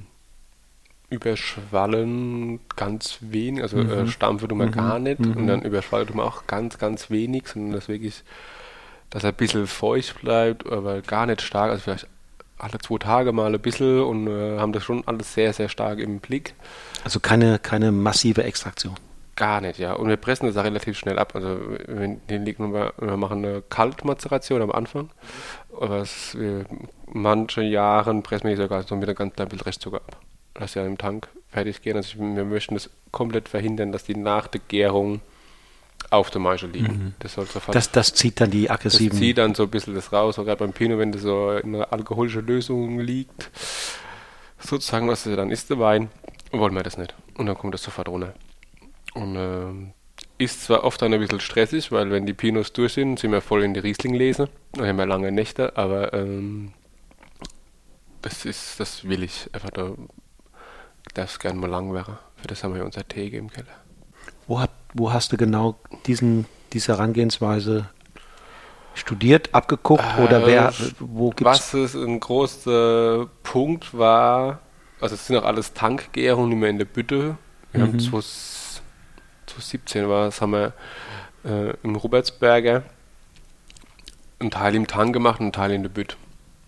überschwallen ganz wenig, also mhm. äh, Stampfe tun wir mhm. gar nicht mhm. und dann überschwallen tun wir auch ganz, ganz wenig, sondern das wirklich, dass er ein bisschen feucht bleibt, aber gar nicht stark, also vielleicht alle zwei Tage mal ein bisschen und äh, haben das schon alles sehr, sehr stark im Blick.
Also keine, keine massive Extraktion?
Gar nicht, ja. Und wir pressen das auch relativ schnell ab. Also wir, wir, wir machen eine Kaltmazeration am Anfang. Aber es, wir, manche Jahren pressen wir sogar so mit einem ganz kleinen bisschen Restzucker ab. Dass sie ja im Tank fertig gehen. Also wir möchten das komplett verhindern, dass die nach der Gärung auf der Maische liegen. Mhm. Das, soll sofort,
das, das zieht dann die aggressiven...
Das zieht dann so ein bisschen das raus. Und gerade beim Pinot, wenn das so in einer alkoholischen Lösung liegt, sozusagen, was das dann ist, der Wein, wollen wir das nicht. Und dann kommt das sofort runter. Und äh, ist zwar oft dann ein bisschen stressig, weil wenn die Pinots durch sind, sind wir voll in die Riesling-Lese. Dann haben wir lange Nächte, aber ähm, das ist, das will ich einfach, da darf es gerne mal lang werden. Für das haben wir unser Theke im Keller.
Wo, hat, wo hast du genau diesen, diese Herangehensweise studiert, abgeguckt äh, oder wer, wo gibt's?
Was es ein großer Punkt war, also es sind auch alles Tankgärungen, die wir in der Bütte, wir mhm. haben zwanzig siebzehn war das, haben wir äh, im Rubertsberger einen Teil im Tank gemacht und einen Teil in der Bütt.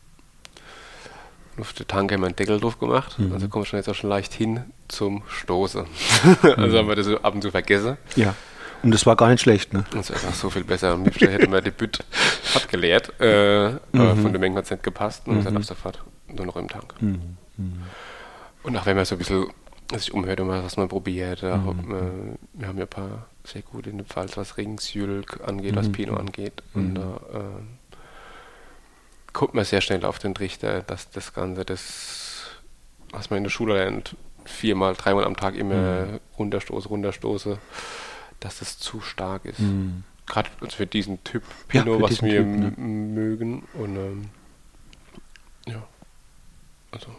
Auf der Tank haben wir einen Deckel drauf gemacht, mhm. also kommen wir schon jetzt auch schon leicht hin zum Stoßen. Also mhm. haben wir das so ab und zu vergessen.
Ja, und das war gar nicht schlecht, ne?
Das ist einfach so viel besser. Am liebsten hätten wir die Bütt abgeleert, äh, mhm. aber von der Menge hat es nicht gepasst und mhm. dann ab sofort nur noch im Tank. Mhm. Mhm. Und auch wenn man so ein bisschen sich umhört und was man probiert. Mhm. Auch, äh, wir haben ja ein paar sehr gute in der Pfalz, was Ringsjülk angeht, mhm. was Pinot angeht. Und da äh, kommt man sehr schnell auf den Trichter, dass das Ganze, das, was man in der Schule lernt, viermal, dreimal am Tag immer mhm. runterstoße, runterstoße, dass das zu stark ist. Mhm. Gerade für diesen Typ Pinot, ja, was wir typ, m- ne? mögen. Und ähm, ja, also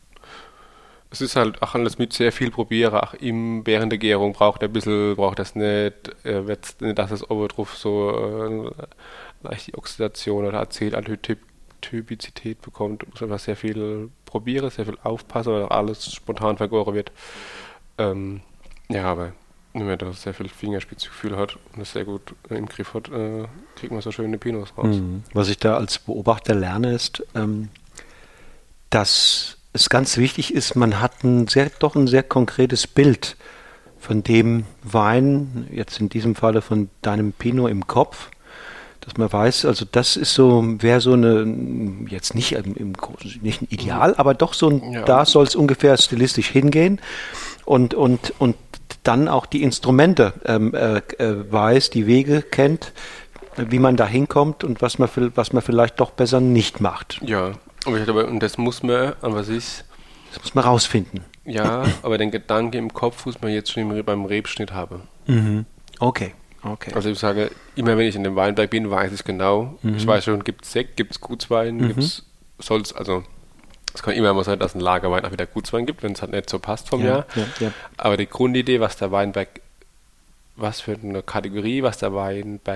es ist halt auch alles mit sehr viel probieren, auch im, während der Gärung braucht er ein bisschen, braucht das nicht, äh, wird nicht, dass es oben drauf so äh, leicht die Oxidation oder Acetaldehyde-Typizität bekommt, muss einfach sehr viel probieren, sehr viel aufpassen, weil alles spontan vergoren wird. Ähm, ja, aber wenn man da sehr viel Fingerspitzengefühl hat und es sehr gut im Griff hat, äh, kriegt man so schöne Pinots raus.
Mhm. Was ich da als Beobachter lerne, ist, ähm, dass es ganz wichtig ist, man hat ein sehr, doch ein sehr konkretes Bild von dem Wein, jetzt in diesem Falle von deinem Pinot im Kopf, dass man weiß, also das ist so, wäre so eine, jetzt nicht im, im nicht ein Ideal, aber doch so ein, ja. Da soll es ungefähr stilistisch hingehen und, und, und dann auch die Instrumente ähm, äh, weiß, die Wege kennt, wie man da hinkommt und was man, was man vielleicht doch besser nicht macht.
Ja. Aber und das muss man, aber sich.
Das muss man rausfinden.
Ja, aber den Gedanke im Kopf muss man jetzt schon beim Rebschnitt haben.
Mhm. Okay, okay.
Also ich sage, immer wenn ich in dem Weinberg bin, weiß ich genau. Mhm. Ich weiß schon, gibt es Sekt, gibt es Gutswein, mhm. gibt's soll's, also es kann immer mal sein, dass ein Lagerwein auch wieder Gutswein gibt, wenn es halt nicht so passt vom
ja,
Jahr.
Ja, ja.
Aber die Grundidee, was der Weinberg, was für eine Kategorie, was der Weinberg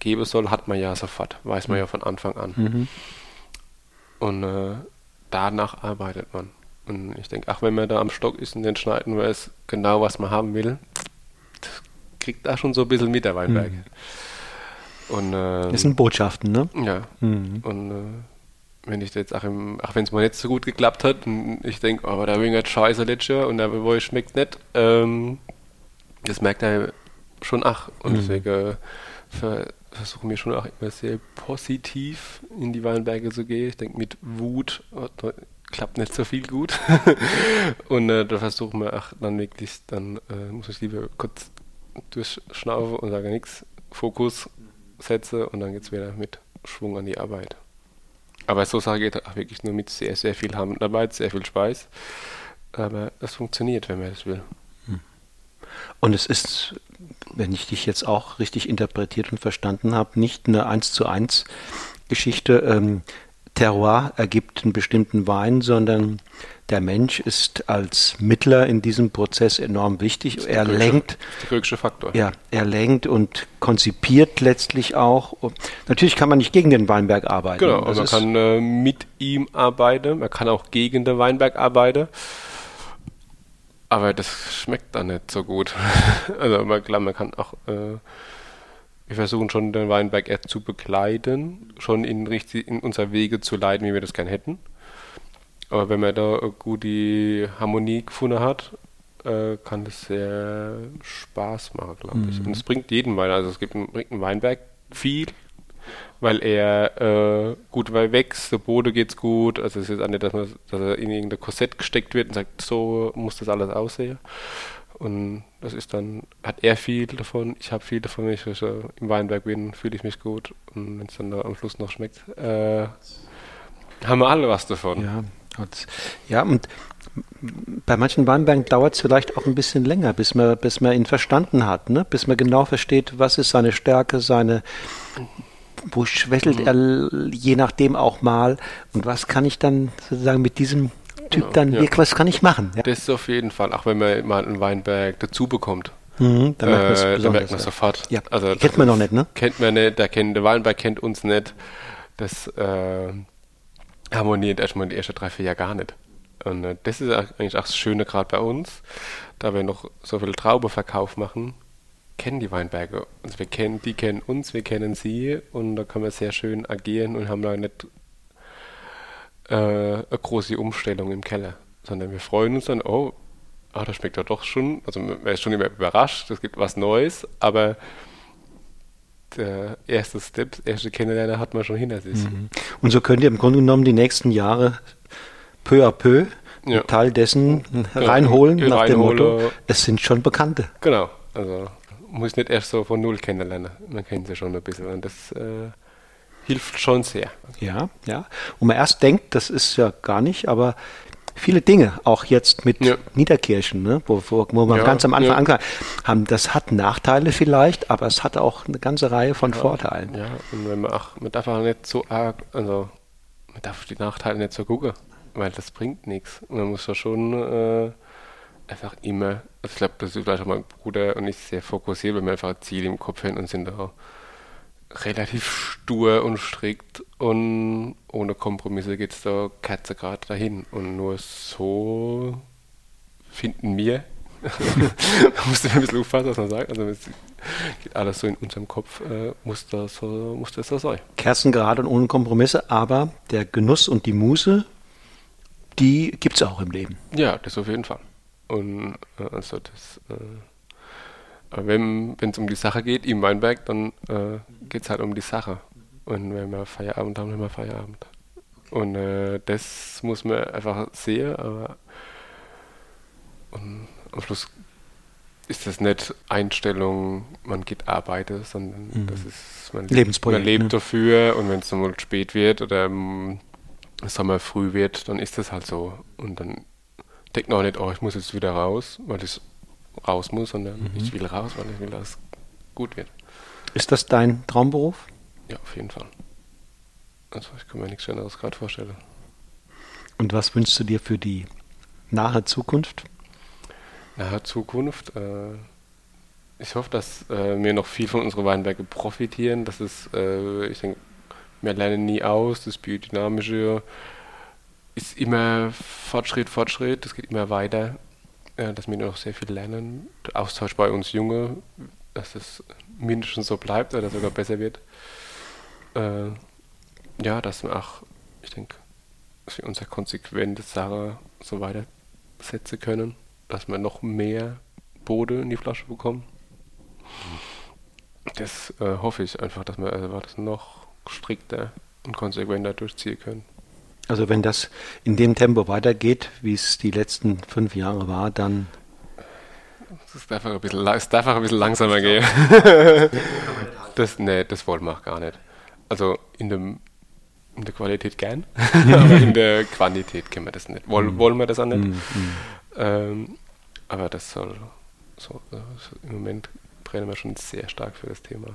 geben soll, hat man ja sofort, weiß man ja von Anfang an. Mhm. Und äh, danach arbeitet man. Und ich denke, ach, wenn man da am Stock ist und den schneiden weiß genau, was man haben will, kriegt da schon so ein bisschen mit, der Weinberg. Mhm. Und, äh,
das sind Botschaften, ne?
Ja. Mhm. Und äh, wenn ich jetzt auch im, ach, wenn es mal nicht so gut geklappt hat und ich denke, oh, aber da bin ich scheiße letztes Jahr und der Wein schmeckt nicht, ähm, das merkt er schon ach. Und mhm. deswegen äh, ver, versuchen wir schon auch immer sehr positiv in die Weinberge zu gehen. Ich denke, mit Wut oh, da klappt nicht so viel gut. Und äh, da versuchen wir auch dann wirklich, dann äh, muss ich lieber kurz durchschnaufen und sage nichts, Fokus setze und dann geht es wieder mit Schwung an die Arbeit. Aber so Sache geht auch wirklich nur mit sehr, sehr viel Handarbeit, sehr viel Spaß. Aber es funktioniert, wenn man das will.
Und es ist, wenn ich dich jetzt auch richtig interpretiert und verstanden habe, nicht eine eins zu eins Geschichte, ähm, Terroir ergibt einen bestimmten Wein, sondern der Mensch ist als Mittler in diesem Prozess enorm wichtig. Er
größte,
lenkt,
der größte Faktor.
Ja, er lenkt und konzipiert letztlich auch. Und natürlich kann man nicht gegen den Weinberg arbeiten.
Genau, also man kann äh, mit ihm arbeiten, man kann auch gegen den Weinberg arbeiten. Aber das schmeckt dann nicht so gut. Also man, klar, man kann auch, äh, wir versuchen schon den Weinberg eher zu begleiten, schon in, richtig, in unser Wege zu leiten, wie wir das gerne hätten. Aber wenn man da eine gute Harmonie gefunden hat, äh, kann das sehr Spaß machen, glaube ich. Mhm. Und es bringt jeden Wein, also es gibt einen, bringt einen Weinberg viel, weil er äh, gut weil wächst, der Boden geht's gut, also es ist auch nicht, dass, man, dass er in irgendein Korsett gesteckt wird und sagt, so muss das alles aussehen. Und das ist dann, hat er viel davon, ich habe viel davon, wenn ich also im Weinberg bin, fühle ich mich gut und wenn es dann da am Schluss noch schmeckt, äh, haben wir alle was davon.
Ja, ja und bei manchen Weinbergen dauert es vielleicht auch ein bisschen länger, bis man, bis man ihn verstanden hat, ne? Bis man genau versteht, was ist seine Stärke, seine wo schwächelt mhm. er je nachdem auch mal und was kann ich dann sozusagen mit diesem Typ genau, dann, ja. was kann ich machen? Ja.
Das ist auf jeden Fall, auch wenn man mal einen Weinberg dazu bekommt,
mhm, dann merkt, äh,
dann merkt man ja. sofort.
Ja. Also, kennt man noch nicht, ne?
Kennt man nicht, der, kennt, der Weinberg kennt uns nicht, das äh, harmoniert erstmal die ersten drei, vier Jahre gar nicht. Und äh, das ist eigentlich auch das Schöne gerade bei uns, da wir noch so viel Traubeverkauf machen, kennen die Weinberge. Also wir kennen, die kennen uns, wir kennen sie und da kann man sehr schön agieren und haben da nicht äh, eine große Umstellung im Keller, sondern wir freuen uns dann, oh, ah, das schmeckt ja doch schon, also man ist schon immer überrascht, es gibt was Neues, aber der erste Step, das erste Kennenlernen hat man schon hinter sich.
Mhm. Und so könnt ihr im Grunde genommen die nächsten Jahre peu à peu ja. einen Teil dessen ja, reinholen, nach reinhole. Dem Motto, es sind schon Bekannte.
Genau, also muss nicht erst so von Null kennenlernen, man kennt sie schon ein bisschen und das äh, hilft schon sehr.
Ja, ja. Und man erst denkt, das ist ja gar nicht, aber viele Dinge, auch jetzt mit ja. Niederkirchen, ne, wo, wo, wo man ja, ganz am Anfang ja. angefangen haben, das hat Nachteile vielleicht, aber es hat auch eine ganze Reihe von ja, Vorteilen.
Ja, und wenn man auch, man darf auch nicht so arg, also man darf die Nachteile nicht so gucken, weil das bringt nichts. Man muss ja schon äh, einfach immer, also ich glaube, das ist vielleicht auch mein Bruder und ich sehr fokussiert, weil wir einfach ein Ziel im Kopf haben und sind da relativ stur und strikt und ohne Kompromisse geht es da Katze gerade dahin. Und nur so finden wir, man muss ein bisschen aufpassen, was man sagt, also es geht alles so in unserem Kopf, äh, muss, das so, muss das so sein.
Kerzen gerade und ohne Kompromisse, aber der Genuss und die Muße, die gibt es auch im Leben.
Ja, das auf jeden Fall. Und äh, also das äh, Aber wenn es um die Sache geht, im Weinberg, dann äh, geht es halt um die Sache. Und wenn wir Feierabend haben, haben wir Feierabend. Und äh, das muss man einfach sehen, aber und am Schluss ist das nicht Einstellung, man geht arbeiten, sondern mhm. das ist, man, man lebt ne? dafür und wenn es mal spät wird oder im Sommer früh wird, dann ist das halt so. Und dann denkt man auch nicht, oh, ich muss jetzt wieder raus, weil ich raus muss, sondern mhm. ich will raus, weil ich will, dass es gut wird.
Ist das dein Traumberuf?
Ja, auf jeden Fall. Also ich kann mir nichts anderes gerade vorstellen.
Und was wünschst du dir für die nahe Zukunft?
Nahe Zukunft? Äh, ich hoffe, dass äh, wir noch viel von unseren Weinbergen profitieren. Das ist, äh, ich denke, wir lernen nie aus. Das Biodynamische ist immer Fortschritt, Fortschritt. Das geht immer weiter. Äh, dass wir noch sehr viel lernen. Der Austausch bei uns Junge, dass es mindestens so bleibt oder sogar besser wird. Äh, ja, dass wir auch, ich denke, dass wir unsere konsequente Sache so weitersetzen können, dass wir noch mehr Bode in die Flasche bekommen. Das äh, hoffe ich einfach, dass wir also das noch strikter und konsequenter durchziehen können.
Also wenn das in dem Tempo weitergeht, wie es die letzten fünf Jahre war, dann...
Es darf ein bisschen, es darf auch ein bisschen langsamer gehen. das, nee, das wollen wir auch gar nicht. Also in, dem, in der Qualität gern, aber in der Quantität können wir das nicht. Woll, wollen wir das auch nicht. ähm, aber das soll... So, also im Moment brennen wir schon sehr stark für das Thema.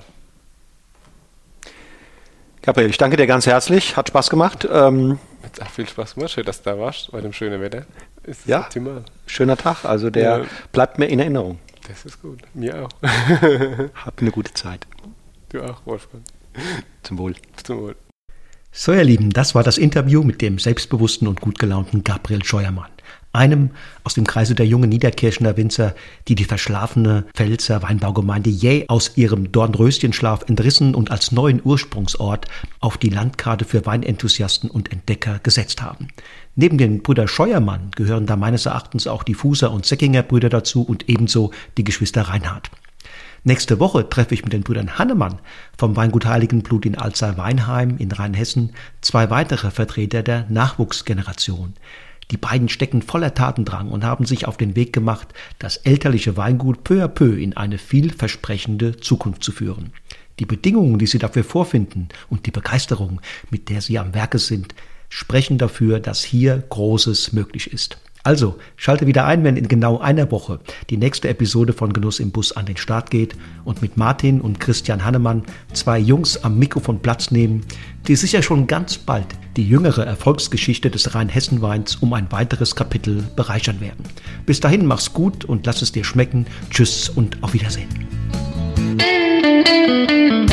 Gabriel, ich danke dir ganz herzlich. Hat Spaß gemacht. Ähm,
Hat auch viel Spaß gemacht. Schön, dass du da warst bei dem schönen Wetter. Ist
ja, optimal. Schöner Tag. Also der ja. bleibt mir in Erinnerung.
Das ist gut. Mir auch.
Hab eine gute Zeit.
Du auch, Wolfgang.
Zum Wohl.
Zum Wohl.
So, ihr Lieben, das war das Interview mit dem selbstbewussten und gut gelaunten Gabriel Scheuermann. Einem aus dem Kreise der jungen Niederkirchener Winzer, die die verschlafene Pfälzer Weinbaugemeinde jäh aus ihrem Dornröschenschlaf entrissen und als neuen Ursprungsort auf die Landkarte für Weinenthusiasten und Entdecker gesetzt haben. Neben den Brüder Scheuermann gehören da meines Erachtens auch die Fußer und Säckinger Brüder dazu und ebenso die Geschwister Reinhardt. Nächste Woche treffe ich mit den Brüdern Hannemann vom Weingut Heiligenblut in Alzey-Weinheim in Rheinhessen zwei weitere Vertreter der Nachwuchsgeneration. Die beiden stecken voller Tatendrang und haben sich auf den Weg gemacht, das elterliche Weingut peu à peu in eine vielversprechende Zukunft zu führen. Die Bedingungen, die sie dafür vorfinden und die Begeisterung, mit der sie am Werke sind, sprechen dafür, dass hier Großes möglich ist. Also, schalte wieder ein, wenn in genau einer Woche die nächste Episode von Genuss im Bus an den Start geht und mit Martin und Christian Hannemann zwei Jungs am Mikrofon Platz nehmen, die sicher schon ganz bald die jüngere Erfolgsgeschichte des Rheinhessen-Weins um ein weiteres Kapitel bereichern werden. Bis dahin, mach's gut und lass es dir schmecken. Tschüss und auf Wiedersehen.